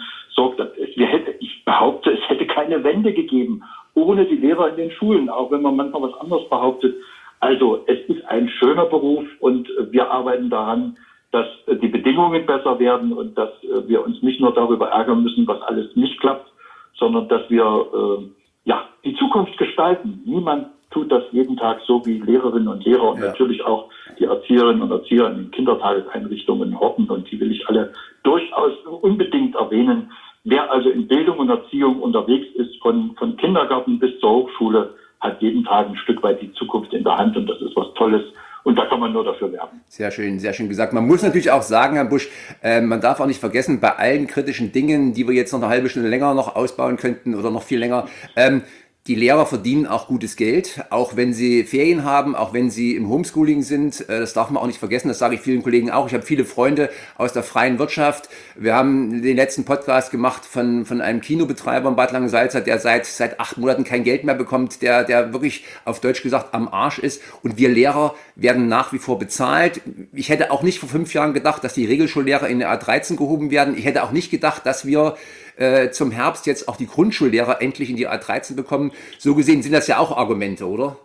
ich behaupte, es hätte keine Wende gegeben ohne die Lehrer in den Schulen, auch wenn man manchmal was anderes behauptet. Also es ist ein schöner Beruf und wir arbeiten daran, dass die Bedingungen besser werden und dass wir uns nicht nur darüber ärgern müssen, was alles nicht klappt, sondern dass wir die Zukunft gestalten. Niemand tut das jeden Tag so wie Lehrerinnen und Lehrer und natürlich auch die Erzieherinnen und Erzieher in den Kindertageseinrichtungen, Horten, und die will ich alle durchaus unbedingt erwähnen. Wer also in Bildung und Erziehung unterwegs ist, von Kindergarten bis zur Hochschule, hat jeden Tag ein Stück weit die Zukunft in der Hand und das ist was Tolles. Und da kann man nur dafür werben. Sehr schön gesagt. Man muss natürlich auch sagen, Herr Busch, man darf auch nicht vergessen, bei allen kritischen Dingen, die wir jetzt noch eine halbe Stunde länger noch ausbauen könnten oder noch viel länger, die Lehrer verdienen auch gutes Geld, auch wenn sie Ferien haben, auch wenn sie im Homeschooling sind. Das darf man auch nicht vergessen, das sage ich vielen Kollegen auch. Ich habe viele Freunde aus der freien Wirtschaft. Wir haben den letzten Podcast gemacht von einem Kinobetreiber in Bad Langensalza, der seit 8 Monaten kein Geld mehr bekommt, der wirklich auf Deutsch gesagt am Arsch ist. Und wir Lehrer werden nach wie vor bezahlt. Ich hätte auch nicht vor 5 Jahren gedacht, dass die Regelschullehrer in der A13 gehoben werden. Ich hätte auch nicht gedacht, dass wir zum Herbst jetzt auch die Grundschullehrer endlich in die A13 bekommen. So gesehen sind das ja auch Argumente, oder?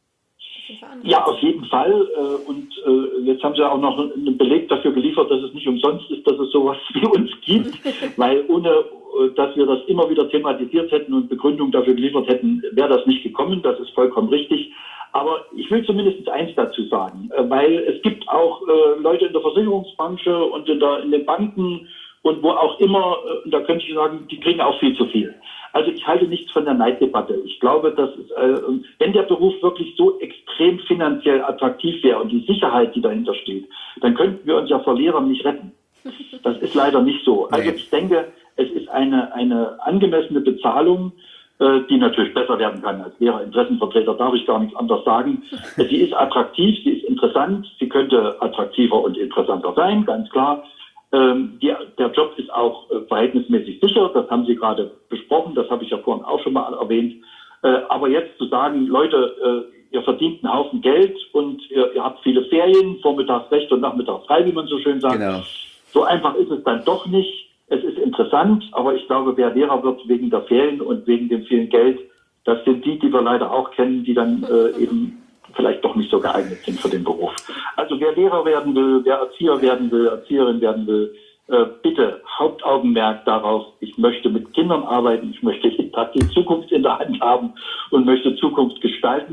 Ja, auf jeden Fall. Und jetzt haben Sie auch noch einen Beleg dafür geliefert, dass es nicht umsonst ist, dass es sowas wie uns gibt. Weil ohne, dass wir das immer wieder thematisiert hätten und Begründung dafür geliefert hätten, wäre das nicht gekommen. Das ist vollkommen richtig. Aber ich will zumindest eins dazu sagen, weil es gibt auch Leute in der Versicherungsbranche und in den Banken und wo auch immer, da könnte ich sagen, die kriegen auch viel zu viel. Also ich halte nichts von der Neiddebatte. Ich glaube, dass wenn der Beruf wirklich so extrem finanziell attraktiv wäre und die Sicherheit, die dahinter steht, dann könnten wir uns ja vor Lehrern nicht retten. Das ist leider nicht so. Also ich denke, es ist eine angemessene Bezahlung, die natürlich besser werden kann als Lehrerinteressenvertreter, darf ich gar nichts anderes sagen. Sie ist attraktiv, sie ist interessant, sie könnte attraktiver und interessanter sein, ganz klar. Der Job ist auch verhältnismäßig sicher, das haben Sie gerade besprochen, das habe ich ja vorhin auch schon mal erwähnt. Aber jetzt zu sagen, Leute, ihr verdient einen Haufen Geld und ihr habt viele Ferien, vormittags recht und nachmittags frei, wie man so schön sagt. Genau. So einfach ist es dann doch nicht. Es ist interessant, aber ich glaube, wer Lehrer wird wegen der Ferien und wegen dem vielen Geld, das sind die wir leider auch kennen, die dann eben vielleicht doch nicht so geeignet sind für den Beruf. Also wer Lehrer werden will, wer Erzieher werden will, Erzieherin werden will, bitte Hauptaugenmerk darauf, ich möchte mit Kindern arbeiten, ich möchte jeden Tag die Zukunft in der Hand haben und möchte Zukunft gestalten.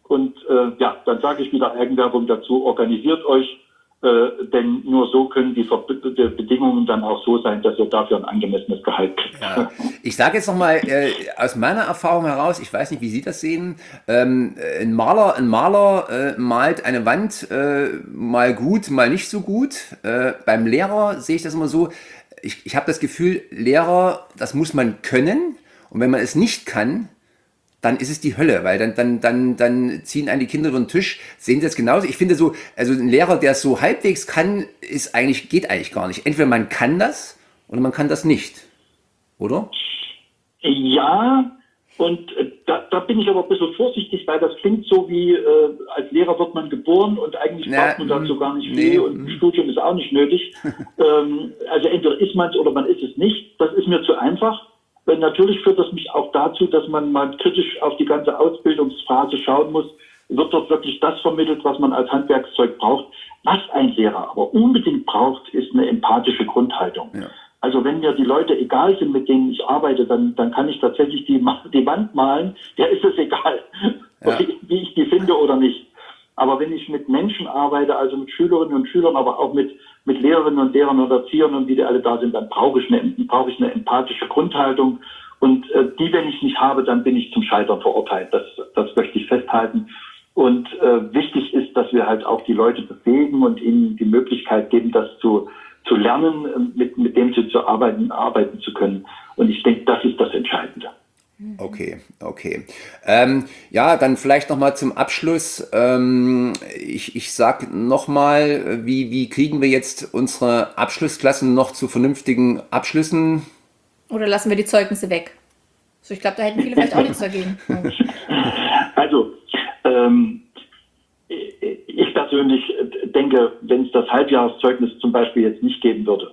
Und dann sage ich wieder Eigenwerbung dazu, organisiert euch, denn nur so können die Bedingungen dann auch so sein, dass ihr dafür ein angemessenes Gehalt kriegt. Ja. Ich sage jetzt nochmal aus meiner Erfahrung heraus, ich weiß nicht, wie Sie das sehen, ein Maler malt eine Wand mal gut, mal nicht so gut. Beim Lehrer sehe ich das immer so, ich habe das Gefühl, Lehrer, das muss man können, und wenn man es nicht kann, dann ist es die Hölle, weil dann ziehen einen die Kinder über den Tisch. Sehen Sie das genauso? Ich finde so, also ein Lehrer, der es so halbwegs kann, geht eigentlich gar nicht. Entweder man kann das oder man kann das nicht, oder? Ja, und da bin ich aber ein bisschen vorsichtig, weil das klingt so wie, als Lehrer wird man geboren und eigentlich braucht man dazu gar nicht viel und ein Studium ist auch nicht nötig. Also entweder ist man es oder man ist es nicht. Das ist mir zu einfach. Natürlich führt das mich auch dazu, dass man mal kritisch auf die ganze Ausbildungsphase schauen muss. Wird dort wirklich das vermittelt, was man als Handwerkszeug braucht? Was ein Lehrer aber unbedingt braucht, ist eine empathische Grundhaltung. Ja. Also wenn mir die Leute egal sind, mit denen ich arbeite, dann kann ich tatsächlich die Wand malen. Der ist es egal, wie ich die finde oder nicht. Aber wenn ich mit Menschen arbeite, also mit Schülerinnen und Schülern, aber auch mit Lehrerinnen und Lehrern und Erziehern und wie die alle da sind, dann brauche ich eine empathische Grundhaltung. Und die, wenn ich nicht habe, dann bin ich zum Scheitern verurteilt. Das möchte ich festhalten. Und wichtig ist, dass wir halt auch die Leute befähigen und ihnen die Möglichkeit geben, das zu lernen, mit dem sie arbeiten zu können. Und ich denke, das ist das Entscheidende. Okay. Dann vielleicht nochmal zum Abschluss. Ich sag nochmal, wie kriegen wir jetzt unsere Abschlussklassen noch zu vernünftigen Abschlüssen? Oder lassen wir die Zeugnisse weg? So, ich glaube, da hätten viele vielleicht auch nichts dagegen. Also, ich persönlich denke, wenn es das Halbjahreszeugnis zum Beispiel jetzt nicht geben würde,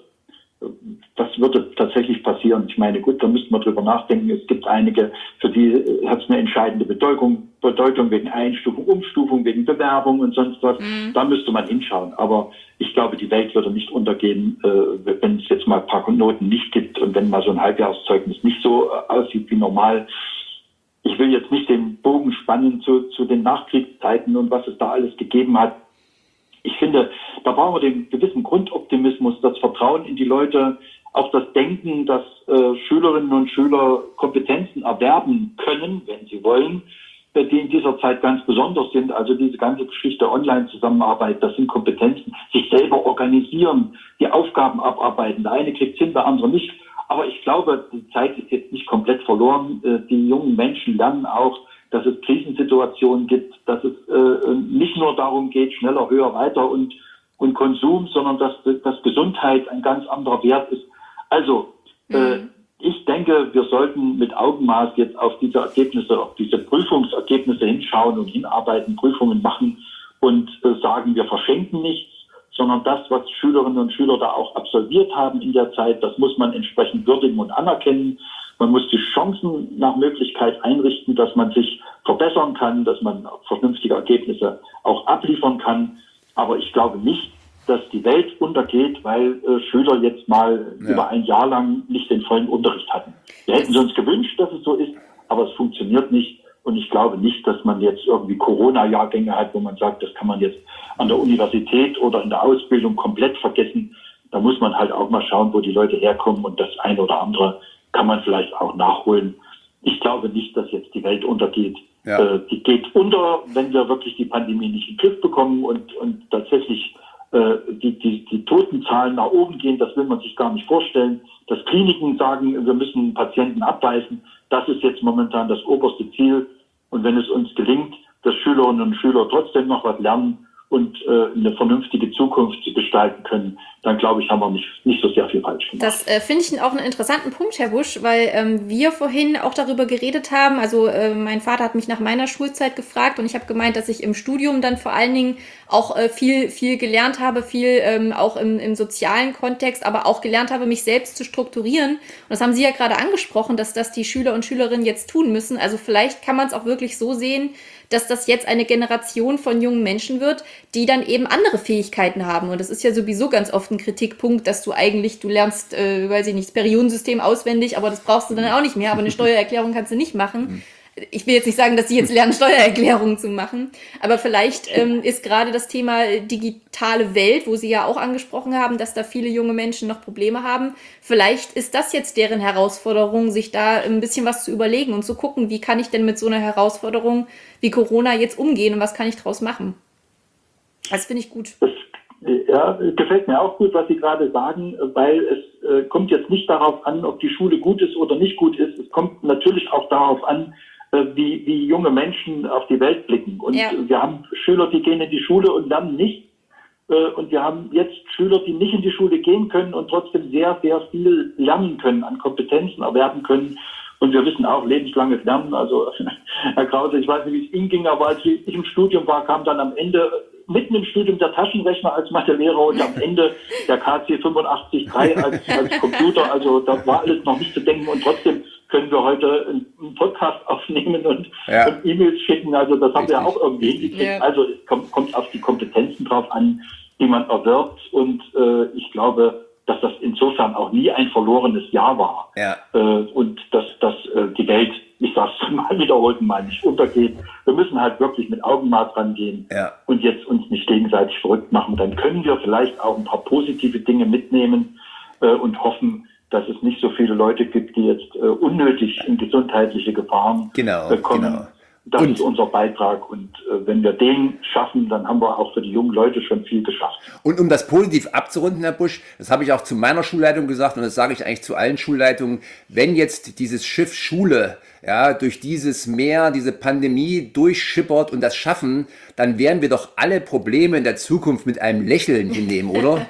was würde tatsächlich passieren? Ich meine, gut, da müssten wir drüber nachdenken. Es gibt einige, für die hat es eine entscheidende Bedeutung wegen Einstufung, Umstufung, wegen Bewerbung und sonst was. Da müsste man hinschauen. Aber ich glaube, die Welt würde nicht untergehen, wenn es jetzt mal ein paar Noten nicht gibt und wenn mal so ein Halbjahreszeugnis nicht so aussieht wie normal. Ich will jetzt nicht den Bogen spannen zu den Nachkriegszeiten und was es da alles gegeben hat. Ich finde, da brauchen wir den gewissen Grundoptimismus, das Vertrauen in die Leute, auch das Denken, dass Schülerinnen und Schüler Kompetenzen erwerben können, wenn sie wollen, die in dieser Zeit ganz besonders sind. Also diese ganze Geschichte Online-Zusammenarbeit, das sind Kompetenzen, sich selber organisieren, die Aufgaben abarbeiten. Der eine kriegt es hin, der andere nicht. Aber ich glaube, die Zeit ist jetzt nicht komplett verloren. Die jungen Menschen lernen auch, dass es Krisensituationen gibt, dass es nicht nur darum geht, schneller, höher, weiter und Konsum, sondern dass Gesundheit ein ganz anderer Wert ist. Also ich denke, wir sollten mit Augenmaß jetzt auf diese Ergebnisse, auf diese Prüfungsergebnisse hinschauen und hinarbeiten, Prüfungen machen und sagen, wir verschenken nichts, sondern das, was Schülerinnen und Schüler da auch absolviert haben in der Zeit, das muss man entsprechend würdigen und anerkennen. Man muss die Chancen nach Möglichkeit einrichten, dass man sich verbessern kann, dass man vernünftige Ergebnisse auch abliefern kann. Aber ich glaube nicht, dass die Welt untergeht, weil Schüler jetzt mal über ein Jahr lang nicht den vollen Unterricht hatten. Wir hätten uns gewünscht, dass es so ist, aber es funktioniert nicht. Und ich glaube nicht, dass man jetzt irgendwie Corona-Jahrgänge hat, wo man sagt, das kann man jetzt an der Universität oder in der Ausbildung komplett vergessen. Da muss man halt auch mal schauen, wo die Leute herkommen, und das eine oder andere kann man vielleicht auch nachholen. Ich glaube nicht, dass jetzt die Welt untergeht. Ja. Die geht unter, wenn wir wirklich die Pandemie nicht in den Griff bekommen und tatsächlich die Totenzahlen nach oben gehen. Das will man sich gar nicht vorstellen. Dass Kliniken sagen, wir müssen Patienten abweisen, das ist jetzt momentan das oberste Ziel. Und wenn es uns gelingt, dass Schülerinnen und Schüler trotzdem noch was lernen und eine vernünftige Zukunft zu gestalten können, dann glaube ich, haben wir nicht so sehr viel falsch gemacht. Das finde ich auch einen interessanten Punkt, Herr Busch, weil wir vorhin auch darüber geredet haben. Also mein Vater hat mich nach meiner Schulzeit gefragt und ich habe gemeint, dass ich im Studium dann vor allen Dingen auch viel gelernt habe, viel auch im sozialen Kontext, aber auch gelernt habe, mich selbst zu strukturieren. Und das haben Sie ja gerade angesprochen, dass das die Schüler und Schülerinnen jetzt tun müssen. Also vielleicht kann man es auch wirklich so sehen, dass das jetzt eine Generation von jungen Menschen wird, die dann eben andere Fähigkeiten haben. Und das ist ja sowieso ganz oft ein Kritikpunkt, dass du lernst, weiß ich nicht, das Periodensystem auswendig, aber das brauchst du dann auch nicht mehr, aber eine Steuererklärung kannst du nicht machen. ich will jetzt nicht sagen, dass sie jetzt lernen, Steuererklärungen zu machen, aber vielleicht ist gerade das Thema digitale Welt, wo Sie ja auch angesprochen haben, dass da viele junge Menschen noch Probleme haben, vielleicht ist das jetzt deren Herausforderung, sich da ein bisschen was zu überlegen und zu gucken, wie kann ich denn mit so einer Herausforderung wie Corona jetzt umgehen und was kann ich draus machen. Das finde ich gut. Ja, gefällt mir auch gut, was Sie gerade sagen, weil es kommt jetzt nicht darauf an, ob die Schule gut ist oder nicht gut ist. Es kommt natürlich auch darauf an, wie junge Menschen auf die Welt blicken. Und wir haben Schüler, die gehen in die Schule und lernen nicht. Und wir haben jetzt Schüler, die nicht in die Schule gehen können und trotzdem sehr, sehr viel lernen können, an Kompetenzen erwerben können. Und wir wissen auch, lebenslanges Lernen. Also, Herr Krause, ich weiß nicht, wie es Ihnen ging, aber als ich im Studium war, kam dann am Ende mitten im Studium der Taschenrechner als Mathelehrer und am Ende der KC 85.3 als Computer. Also da war alles noch nicht zu denken und trotzdem können wir heute einen Podcast aufnehmen und E-Mails schicken. Also das haben wir auch irgendwie hingekriegt. Ja. Also es kommt auf die Kompetenzen drauf an, die man erwirbt. Und ich glaube, dass das insofern auch nie ein verlorenes Jahr war. Ja. Und dass die Welt, ich sage es mal wiederholt mal, nicht untergeht. Wir müssen halt wirklich mit Augenmaß rangehen und jetzt uns nicht gegenseitig verrückt machen. Dann können wir vielleicht auch ein paar positive Dinge mitnehmen und hoffen, dass es nicht so viele Leute gibt, die jetzt unnötig in gesundheitliche Gefahren kommen. Genau. Das ist unser Beitrag und wenn wir den schaffen, dann haben wir auch für die jungen Leute schon viel geschafft. Und um das positiv abzurunden, Herr Busch, das habe ich auch zu meiner Schulleitung gesagt und das sage ich eigentlich zu allen Schulleitungen, wenn jetzt dieses Schiff Schule durch dieses Meer, diese Pandemie durchschippert und das schaffen, dann werden wir doch alle Probleme in der Zukunft mit einem Lächeln hinnehmen, oder?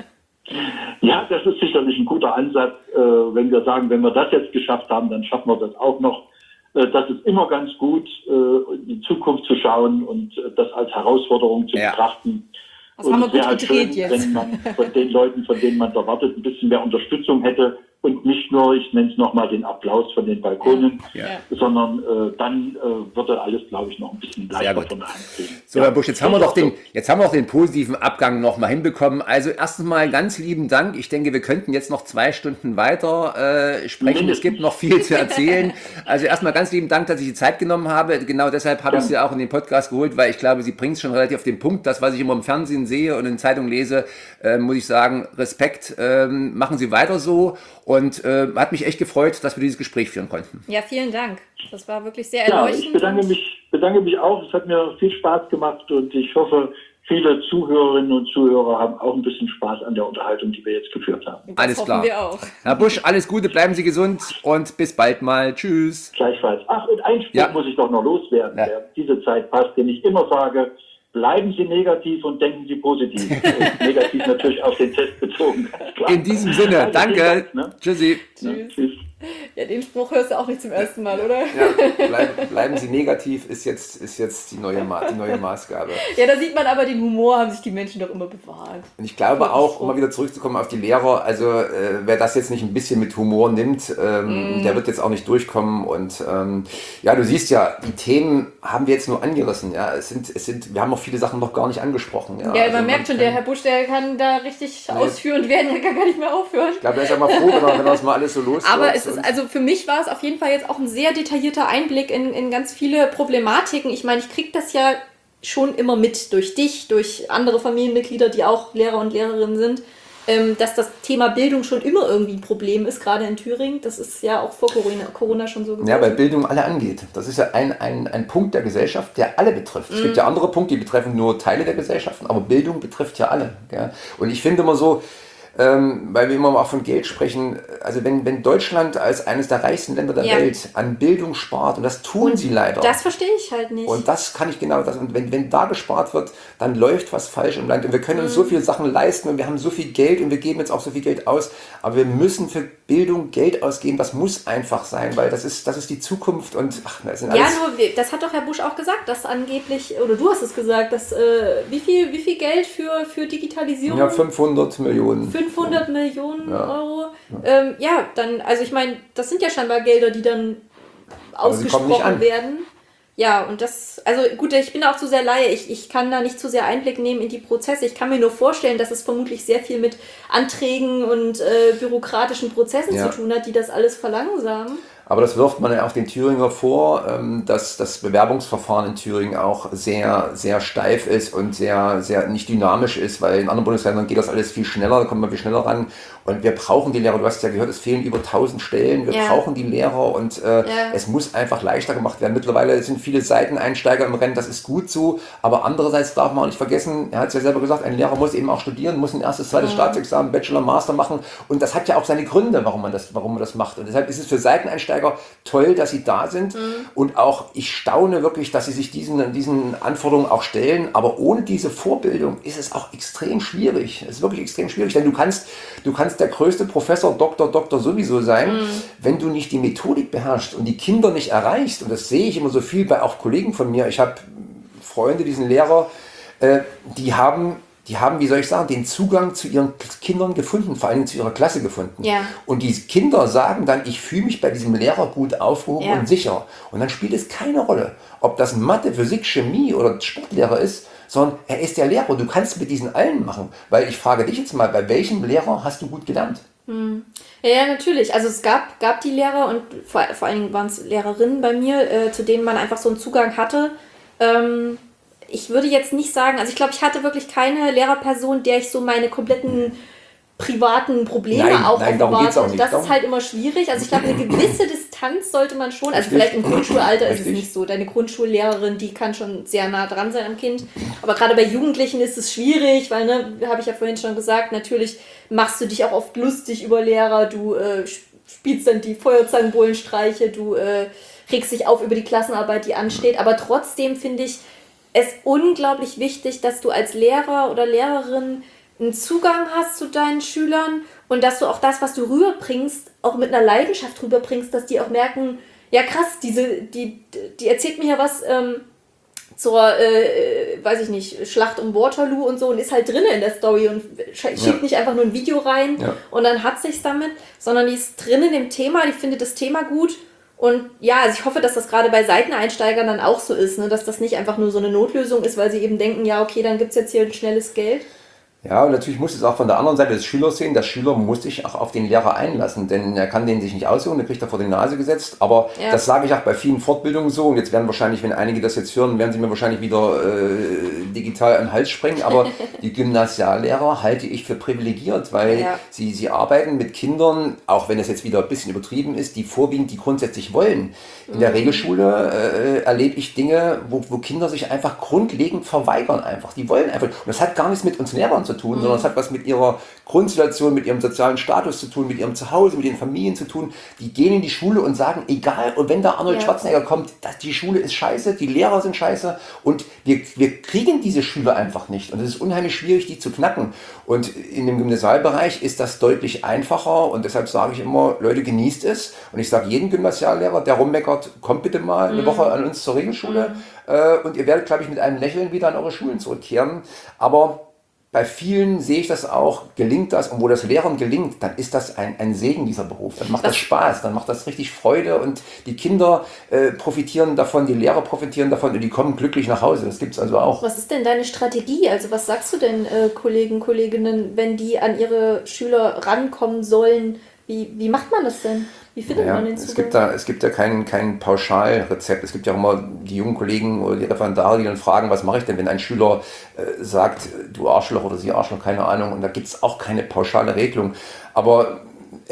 Ja, das ist sicherlich ein guter Ansatz, wenn wir sagen, wenn wir das jetzt geschafft haben, dann schaffen wir das auch noch. Das ist immer ganz gut, in die Zukunft zu schauen und das als Herausforderung zu betrachten. Das haben wir gut halt gedreht schön, jetzt. wenn man von den Leuten, von denen man erwartet, ein bisschen mehr Unterstützung hätte und nicht nur, ich nenne es nochmal den Applaus von den Balkonen, sondern dann würde alles, glaube ich, noch ein bisschen leichter von der Hand gehen. So, Herr Busch, jetzt haben wir doch den positiven Abgang noch mal hinbekommen. Also erstens mal ganz lieben Dank. Ich denke, wir könnten jetzt noch 2 Stunden weiter sprechen. Es gibt noch viel zu erzählen. Also erstmal ganz lieben Dank, dass ich die Zeit genommen habe. Genau deshalb habe ich Sie auch in den Podcast geholt, weil ich glaube, Sie bringen es schon relativ auf den Punkt. Das, was ich immer im Fernsehen sehe und in Zeitungen lese, muss ich sagen, Respekt, machen Sie weiter so. Und hat mich echt gefreut, dass wir dieses Gespräch führen konnten. Ja, vielen Dank. Das war wirklich sehr erleuchtend. Ich bedanke mich auch. Es hat mir viel Spaß gemacht und ich hoffe, viele Zuhörerinnen und Zuhörer haben auch ein bisschen Spaß an der Unterhaltung, die wir jetzt geführt haben. Das alles klar. Wir auch. Herr Busch, alles Gute, bleiben Sie gesund und bis bald mal. Tschüss. Gleichfalls. Ach, und einen Spruch muss ich doch noch loswerden, der diese Zeit passt, den ich immer sage. Bleiben Sie negativ und denken Sie positiv. Und negativ natürlich auf den Test bezogen. Ganz klar. In diesem Sinne, also, danke. Dank, ne? Tschüssi. Tschüss. Ja, den Spruch hörst du auch nicht zum ersten Mal, oder? Ja, bleiben Sie negativ ist jetzt die neue Maßgabe. Ja, da sieht man aber, den Humor haben sich die Menschen doch immer bewahrt. Und ich glaube auch, um mal wieder zurückzukommen auf die Lehrer, also wer das jetzt nicht ein bisschen mit Humor nimmt, der wird jetzt auch nicht durchkommen. Und du siehst ja, die Themen haben wir jetzt nur angerissen. Ja, wir haben noch viele Sachen noch gar nicht angesprochen. Ja, man merkt schon, der Herr Busch, der kann da richtig ausführend werden, der kann gar nicht mehr aufhören. Ich glaube, er ist ja mal froh, wenn das mal alles so losgeht. Aber also für mich war es auf jeden Fall jetzt auch ein sehr detaillierter Einblick in ganz viele Problematiken. Ich meine, ich kriege das ja schon immer mit durch dich, durch andere Familienmitglieder, die auch Lehrer und Lehrerinnen sind, dass das Thema Bildung schon immer irgendwie ein Problem ist, gerade in Thüringen. Das ist ja auch vor Corona schon so gewesen. Ja, weil Bildung alle angeht. Das ist ja ein Punkt der Gesellschaft, der alle betrifft. Es gibt ja andere Punkte, die betreffen nur Teile der Gesellschaften, aber Bildung betrifft ja alle. Ja? Und ich finde immer so, weil wir immer auch von Geld sprechen, also wenn Deutschland als eines der reichsten Länder der Welt an Bildung spart, und das tun sie leider. Das verstehe ich halt nicht. Und das kann ich genau, und wenn da gespart wird, dann läuft was falsch im Land. Und wir können uns so viele Sachen leisten und wir haben so viel Geld und wir geben jetzt auch so viel Geld aus, aber wir müssen für Bildung Geld ausgeben, das muss einfach sein, weil das ist die Zukunft und das sind alles... Ja, nur, das hat doch Herr Busch auch gesagt, dass angeblich, oder du hast es gesagt, dass wie viel Geld für Digitalisierung? Ja, 500 Millionen. 500 Millionen Euro. Dann, also ich meine, das sind ja scheinbar Gelder, die dann ausgesprochen werden. Ja, und das, also gut, ich bin auch zu sehr Laie. Ich kann da nicht zu sehr Einblick nehmen in die Prozesse. Ich kann mir nur vorstellen, dass es vermutlich sehr viel mit Anträgen und bürokratischen Prozessen zu tun hat, die das alles verlangsamen. Aber das wirft man ja auch den Thüringer vor, dass das Bewerbungsverfahren in Thüringen auch sehr, sehr steif ist und sehr, sehr nicht dynamisch ist, weil in anderen Bundesländern geht das alles viel schneller, da kommt man viel schneller ran. Und wir brauchen die Lehrer, du hast ja gehört, es fehlen über 1000 Stellen, wir brauchen die Lehrer und es muss einfach leichter gemacht werden. Mittlerweile sind viele Seiteneinsteiger im Rennen, das ist gut so, aber andererseits darf man auch nicht vergessen, er hat es ja selber gesagt, ein Lehrer muss eben auch studieren, muss ein erstes, zweites Staatsexamen, Bachelor, Master machen und das hat ja auch seine Gründe, warum man das macht. Und deshalb ist es für Seiteneinsteiger toll, dass sie da sind und auch ich staune wirklich, dass sie sich diesen Anforderungen auch stellen, aber ohne diese Vorbildung ist es auch extrem schwierig. Es ist wirklich extrem schwierig, denn du kannst der größte Professor, Doktor sowieso sein, wenn du nicht die Methodik beherrschst und die Kinder nicht erreichst. Und das sehe ich immer so viel bei auch Kollegen von mir. Ich habe Freunde, die sind Lehrer, die haben, wie soll ich sagen, den Zugang zu ihren Kindern gefunden, vor allem zu ihrer Klasse gefunden. Ja. Und die Kinder sagen dann, ich fühle mich bei diesem Lehrer gut aufgehoben und sicher. Und dann spielt es keine Rolle, ob das Mathe, Physik, Chemie oder Sportlehrer ist, sondern er ist der Lehrer. Du kannst mit diesen allen machen. Weil ich frage dich jetzt mal, bei welchem Lehrer hast du gut gelernt? Ja, natürlich. Also es gab die Lehrer und vor allen Dingen waren es Lehrerinnen bei mir, zu denen man einfach so einen Zugang hatte. Ich würde jetzt nicht sagen, also ich glaube, ich hatte wirklich keine Lehrerperson, der ich so meine kompletten privaten Probleme auch offenbart habe. Das ist halt immer schwierig. Also ich glaube, eine gewisse Distanz sollte man schon, also vielleicht im Grundschulalter ist es nicht so. Deine Grundschullehrerin, die kann schon sehr nah dran sein am Kind. Aber gerade bei Jugendlichen ist es schwierig, weil, habe ich ja vorhin schon gesagt, natürlich machst du dich auch oft lustig über Lehrer, du spielst dann die Feuerzangenbowlenstreiche, du regst dich auf über die Klassenarbeit, die ansteht. Aber trotzdem finde ich es unglaublich wichtig, dass du als Lehrer oder Lehrerin einen Zugang hast zu deinen Schülern und dass du auch das, was du rüberbringst, auch mit einer Leidenschaft rüberbringst, dass die auch merken, ja krass, die erzählt mir ja was zur, weiß ich nicht, Schlacht um Waterloo und so und ist halt drin in der Story und schiebt nicht einfach nur ein Video rein und dann hat sich's damit, sondern die ist drin in dem Thema, die findet das Thema gut. Und ja, also ich hoffe, dass das gerade bei Seiteneinsteigern dann auch so ist, dass das nicht einfach nur so eine Notlösung ist, weil sie eben denken, ja okay, dann gibt's jetzt hier ein schnelles Geld. Ja, und natürlich muss es auch von der anderen Seite des Schülers sehen. Der Schüler muss sich auch auf den Lehrer einlassen, denn er kann den sich nicht aussuchen, den kriegt er vor die Nase gesetzt. Aber das sage ich auch bei vielen Fortbildungen so. Und jetzt werden wahrscheinlich, wenn einige das jetzt hören, werden sie mir wahrscheinlich wieder digital an den Hals springen. Aber die Gymnasiallehrer halte ich für privilegiert, weil sie arbeiten mit Kindern, auch wenn es jetzt wieder ein bisschen übertrieben ist, die vorwiegend, die grundsätzlich wollen. In der Regelschule erlebe ich Dinge, wo Kinder sich einfach grundlegend verweigern einfach. Die wollen einfach. Und das hat gar nichts mit uns Lehrern zu tun, sondern es hat was mit ihrer Grundsituation, mit ihrem sozialen Status zu tun, mit ihrem Zuhause, mit den Familien zu tun. Die gehen in die Schule und sagen, egal, und wenn da Arnold Schwarzenegger kommt, die Schule ist scheiße, die Lehrer sind scheiße und wir kriegen diese Schüler einfach nicht. Und es ist unheimlich schwierig, die zu knacken. Und in dem Gymnasialbereich ist das deutlich einfacher und deshalb sage ich immer, Leute, genießt es. Und ich sage jedem Gymnasiallehrer, der rummeckert, kommt bitte mal eine Woche an uns zur Regelschule und ihr werdet, glaube ich, mit einem Lächeln wieder an eure Schulen zurückkehren. Aber bei vielen sehe ich das auch, gelingt das und wo das Lehrern gelingt, dann ist das ein Segen, dieser Beruf. Dann macht das Spaß, dann macht das richtig Freude und die Kinder profitieren davon, die Lehrer profitieren davon und die kommen glücklich nach Hause. Das gibt es also auch. Was ist denn deine Strategie? Also was sagst du denn Kollegen, Kolleginnen, wenn die an ihre Schüler rankommen sollen? Wie macht man das denn? Wie findet man den Zugang? Es gibt ja kein Pauschalrezept. Es gibt ja auch immer die jungen Kollegen oder die Referendare, die dann fragen, was mache ich denn, wenn ein Schüler sagt, du Arschloch oder sie Arschloch, keine Ahnung. Und da gibt es auch keine pauschale Regelung. Aber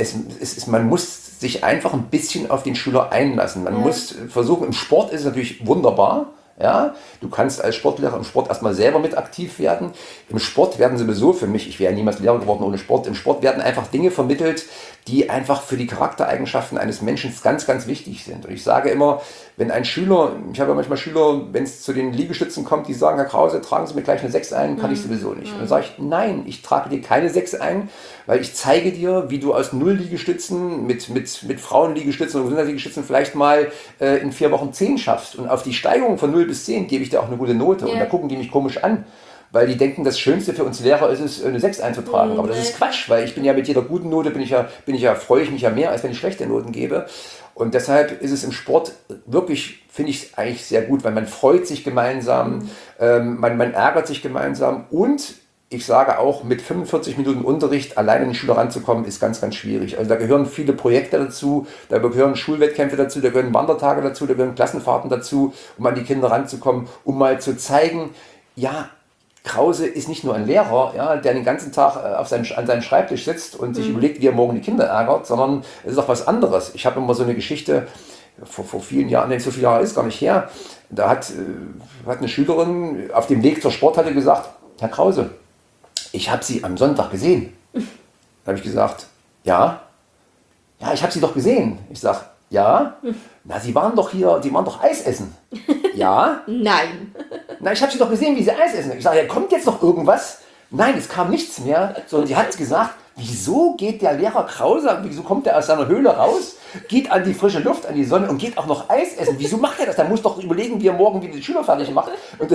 man muss sich einfach ein bisschen auf den Schüler einlassen. Man muss versuchen, im Sport ist es natürlich wunderbar. Ja, du kannst als Sportlehrer im Sport erstmal selber mit aktiv werden. Im Sport werden sowieso für mich, ich wäre niemals Lehrer geworden ohne Sport, im Sport werden einfach Dinge vermittelt, die einfach für die Charaktereigenschaften eines Menschen ganz, ganz wichtig sind. Und ich sage immer, wenn ein Schüler, ich habe ja manchmal Schüler, wenn es zu den Liegestützen kommt, die sagen, Herr Krause, tragen Sie mir gleich eine 6 ein, kann ich sowieso nicht. Und dann sage ich, nein, ich trage dir keine 6 ein, weil ich zeige dir, wie du aus 0 Liegestützen mit Frauenliegestützen oder Gesundheitsliegestützen vielleicht mal in 4 Wochen 10 schaffst. Und auf die Steigerung von 0 bis 10 gebe ich dir auch eine gute Note. Und da gucken die mich komisch an. Weil die denken, das Schönste für uns Lehrer ist es, eine 6 einzutragen. Aber das ist Quatsch, weil ich bin ja mit jeder guten Note, freue ich mich ja mehr, als wenn ich schlechte Noten gebe. Und deshalb ist es im Sport wirklich, finde ich eigentlich sehr gut, weil man freut sich gemeinsam, man ärgert sich gemeinsam und ich sage auch, mit 45 Minuten Unterricht alleine an den Schüler ranzukommen, ist ganz, ganz schwierig. Also da gehören viele Projekte dazu, da gehören Schulwettkämpfe dazu, da gehören Wandertage dazu, da gehören Klassenfahrten dazu, um an die Kinder ranzukommen, um mal zu zeigen, ja, Krause ist nicht nur ein Lehrer, ja, der den ganzen Tag an seinem Schreibtisch sitzt und sich überlegt, wie er morgen die Kinder ärgert, sondern es ist auch was anderes. Ich habe immer so eine Geschichte, vor vielen Jahren, nicht so viele Jahre ist gar nicht her, da hat eine Schülerin auf dem Weg zur Sporthalle gesagt, Herr Krause, ich habe Sie am Sonntag gesehen. Da habe ich gesagt, ja, ich habe Sie doch gesehen. Ich sage, ja, na, Sie waren doch hier, Sie waren doch Eis essen. Ja. Nein. Na, ich habe Sie doch gesehen, wie Sie Eis essen. Ich sage, ja, kommt jetzt noch irgendwas? Nein, es kam nichts mehr, sondern sie hat gesagt, wieso geht der Lehrer Krause, wieso kommt er aus seiner Höhle raus, geht an die frische Luft, an die Sonne und geht auch noch Eis essen? Wieso macht er das? Der muss doch überlegen, wie er morgen wieder die Schüler fertig macht.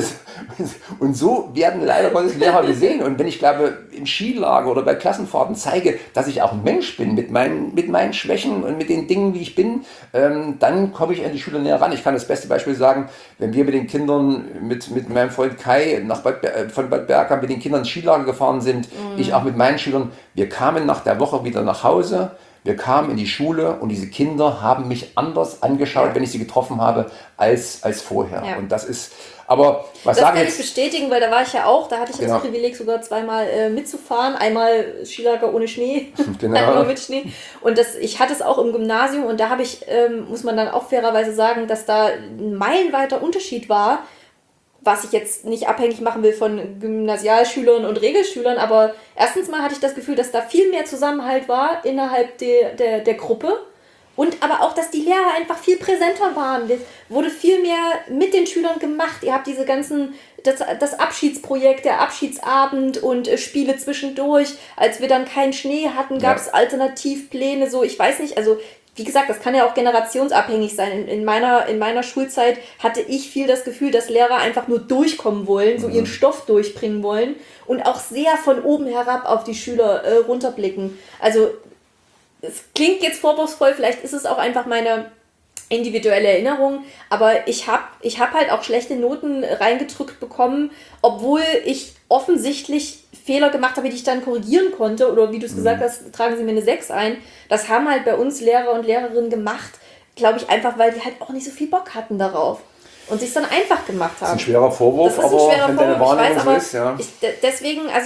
Und so werden leider Gottes Lehrer gesehen. Und wenn ich, glaube, im Skilager oder bei Klassenfahrten zeige, dass ich auch ein Mensch bin, mit meinen Schwächen und mit den Dingen, wie ich bin, dann komme ich an die Schüler näher ran. Ich kann das beste Beispiel sagen, wenn wir mit den Kindern, mit meinem Freund Kai von Bad Berka mit den Kindern ins Skilager gefahren sind, ich auch mit meinen Schülern, wir kamen nach der Woche wieder nach Hause, wir kamen in die Schule und diese Kinder haben mich anders angeschaut, wenn ich sie getroffen habe, als vorher. Ja. Und das ist, aber was das sagen kann jetzt... ich bestätigen, weil da war ich ja auch, da hatte ich Genau. das Privileg sogar zweimal mitzufahren, einmal Skilager ohne Schnee, Genau. einmal mit Schnee und ich hatte es auch im Gymnasium und da habe ich, muss man dann auch fairerweise sagen, dass da ein meilenweiter Unterschied war, was ich jetzt nicht abhängig machen will von Gymnasialschülern und Regelschülern, aber erstens mal hatte ich das Gefühl, dass da viel mehr Zusammenhalt war innerhalb der Gruppe und aber auch, dass die Lehrer einfach viel präsenter waren. Es wurde viel mehr mit den Schülern gemacht. Ihr habt diese ganzen, das Abschiedsprojekt, der Abschiedsabend und Spiele zwischendurch. Als wir dann keinen Schnee hatten, gab es Alternativpläne, so, ich weiß nicht, also wie gesagt, das kann ja auch generationsabhängig sein. In meiner Schulzeit hatte ich viel das Gefühl, dass Lehrer einfach nur durchkommen wollen, so ihren Stoff durchbringen wollen und auch sehr von oben herab auf die Schüler runterblicken. Also es klingt jetzt vorwurfsvoll, vielleicht ist es auch einfach meine individuelle Erinnerung, aber ich hab halt auch schlechte Noten reingedrückt bekommen, obwohl ich offensichtlich Fehler gemacht habe, die ich dann korrigieren konnte, oder wie du es gesagt hast, tragen sie mir eine 6 ein. Das haben halt bei uns Lehrer und Lehrerinnen gemacht, glaube ich, einfach, weil die halt auch nicht so viel Bock hatten darauf und sich dann einfach gemacht haben. Das ist ein schwerer Vorwurf, aber wenn deine Wahrnehmung so ist, ja. Deswegen, also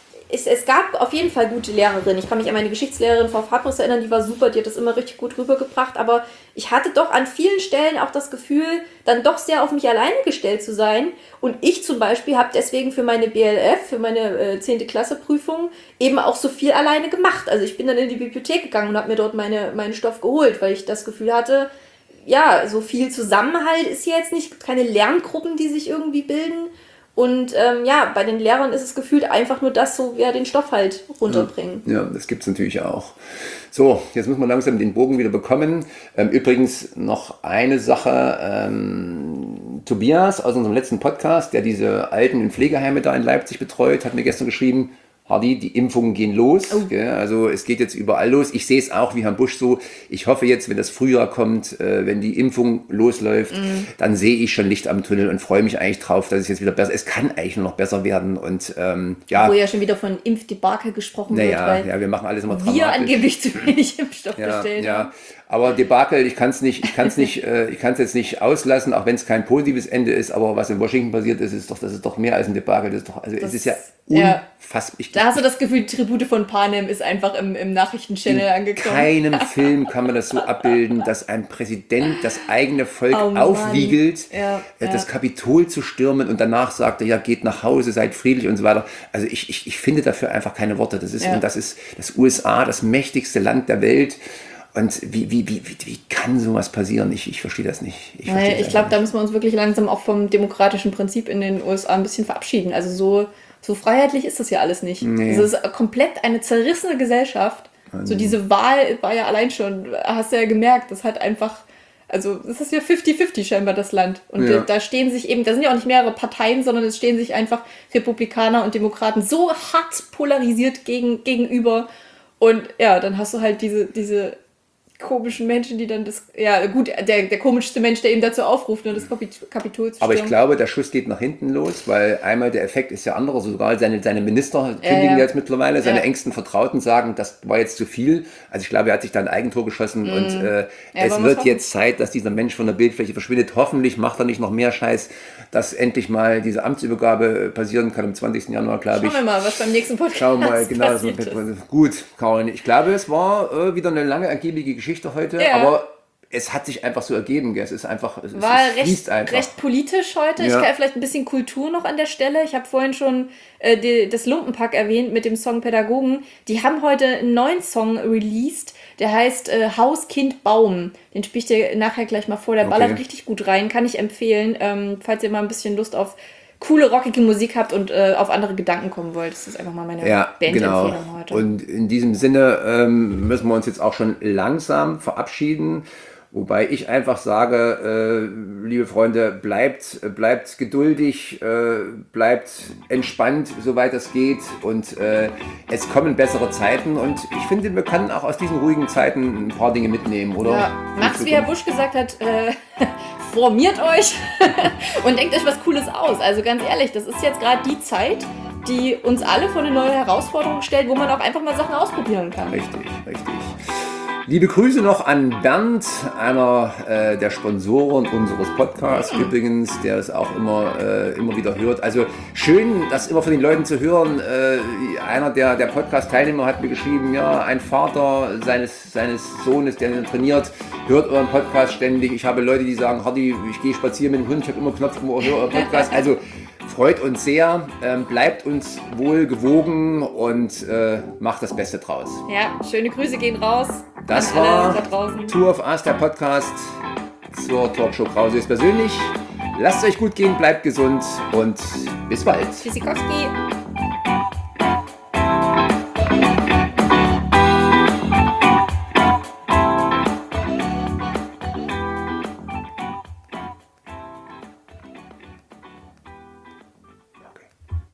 es gab auf jeden Fall gute Lehrerinnen. Ich kann mich an meine Geschichtslehrerin Frau Fabris erinnern, die war super, die hat das immer richtig gut rübergebracht, aber ich hatte doch an vielen Stellen auch das Gefühl, dann doch sehr auf mich alleine gestellt zu sein. Und ich zum Beispiel habe deswegen für meine BLF, für meine 10. Klasse Prüfung eben auch so viel alleine gemacht. Also ich bin dann in die Bibliothek gegangen und habe mir dort meinen Stoff geholt, weil ich das Gefühl hatte, ja, so viel Zusammenhalt ist jetzt nicht, keine Lerngruppen, die sich irgendwie bilden. Und bei den Lehrern ist es gefühlt einfach nur das, so den Stoff halt runterbringen. Ja, das gibt es natürlich auch. So, jetzt muss man langsam den Bogen wieder bekommen. Übrigens noch eine Sache. Tobias aus unserem letzten Podcast, der diese Alten- und Pflegeheime da in Leipzig betreut, hat mir gestern geschrieben, Hardy, die Impfungen gehen los. Oh. Also es geht jetzt überall los. Ich sehe es auch wie Herrn Busch so. Ich hoffe jetzt, wenn das Frühjahr kommt, wenn die Impfung losläuft, dann sehe ich schon Licht am Tunnel und freue mich eigentlich drauf, dass es jetzt wieder besser ist. Es kann eigentlich nur noch besser werden. Und Wo ja schon wieder von Impfdebakel gesprochen wird. Weil wir machen alles immer dramatisch. Wir angeblich zu wenig Impfstoff bestellt haben. Aber Debakel, ich kann es jetzt nicht auslassen, auch wenn es kein positives Ende ist, aber was in Washington passiert ist, das ist doch mehr als ein Debakel. Es ist ja unfassbar. Da hast du das Gefühl, die Tribute von Panem ist einfach im Nachrichtenchannel angekommen. In keinem Film kann man das so abbilden, dass ein Präsident das eigene Volk aufwiegelt, das Kapitol zu stürmen und danach sagt er, ja, geht nach Hause, seid friedlich und so weiter. Also ich finde dafür einfach keine Worte. Und das ist das USA, das mächtigste Land der Welt. Und wie kann sowas passieren? Ich verstehe das nicht. Ich glaube, da müssen wir uns wirklich langsam auch vom demokratischen Prinzip in den USA ein bisschen verabschieden. Also so freiheitlich ist das ja alles nicht. Nee. Es ist komplett eine zerrissene Gesellschaft. So diese Wahl war ja allein schon, hast du ja gemerkt, das hat einfach, also das ist ja 50-50 scheinbar das Land. Und da stehen sich eben, da sind ja auch nicht mehrere Parteien, sondern es stehen sich einfach Republikaner und Demokraten so hart polarisiert gegenüber. Und ja, dann hast du halt diese komischen Menschen, die dann das, ja gut, der komischste Mensch, der eben dazu aufruft, das Kapitol zu stürmen. Aber ich glaube, der Schuss geht nach hinten los, weil einmal der Effekt ist ja anderer, sogar seine Minister kündigen jetzt mittlerweile, seine engsten Vertrauten sagen, das war jetzt zu viel. Also ich glaube, er hat sich da ein Eigentor geschossen und es wird jetzt Zeit, dass dieser Mensch von der Bildfläche verschwindet. Hoffentlich macht er nicht noch mehr Scheiß, dass endlich mal diese Amtsübergabe passieren kann am 20. Januar, glaube ich. Schauen wir mal, was beim nächsten Podcast Schauen wir mal, genau so. ist. Gut, Karin, ich glaube, es war wieder eine lange, ergiebige Geschichte heute, aber es hat sich einfach so ergeben, gell? Es ist einfach, es fließt einfach. Recht politisch heute. Ja. Ich kann vielleicht ein bisschen Kultur noch an der Stelle. Ich habe vorhin schon das Lumpenpack erwähnt mit dem Song Pädagogen. Die haben heute einen neuen Song released, der heißt Haus, Kind, Baum. Den spiele ich dir nachher gleich mal vor. Der ballert richtig gut rein, kann ich empfehlen. Falls ihr mal ein bisschen Lust auf coole, rockige Musik habt und auf andere Gedanken kommen wollt. Das ist einfach mal meine Bandempfehlung heute. Und in diesem Sinne müssen wir uns jetzt auch schon langsam verabschieden. Wobei ich einfach sage, liebe Freunde, bleibt geduldig, bleibt entspannt, soweit es geht. Und es kommen bessere Zeiten. Und ich finde, wir können auch aus diesen ruhigen Zeiten ein paar Dinge mitnehmen, oder? Ja, macht's, wie Herr Busch gesagt hat, formiert euch und denkt euch was Cooles aus. Also ganz ehrlich, das ist jetzt gerade die Zeit, die uns alle vor eine neue Herausforderung stellt, wo man auch einfach mal Sachen ausprobieren kann. Richtig. Liebe Grüße noch an Bernd, einer der Sponsoren unseres Podcasts übrigens, der es auch immer wieder hört. Also schön, das immer von den Leuten zu hören. Einer der Podcast-Teilnehmer hat mir geschrieben, ja, ein Vater seines Sohnes, der trainiert, hört euren Podcast ständig. Ich habe Leute, die sagen, Hardy, ich gehe spazieren mit dem Hund, ich habe immer Knopf im Ohr, höre euren Podcast. Also freut uns sehr, bleibt uns wohl gewogen und macht das Beste draus. Ja, schöne Grüße gehen raus. Das war Two of Us, der Podcast zur Talkshow Krause ist persönlich. Lasst es euch gut gehen, bleibt gesund und bis bald. Tschüssikowski.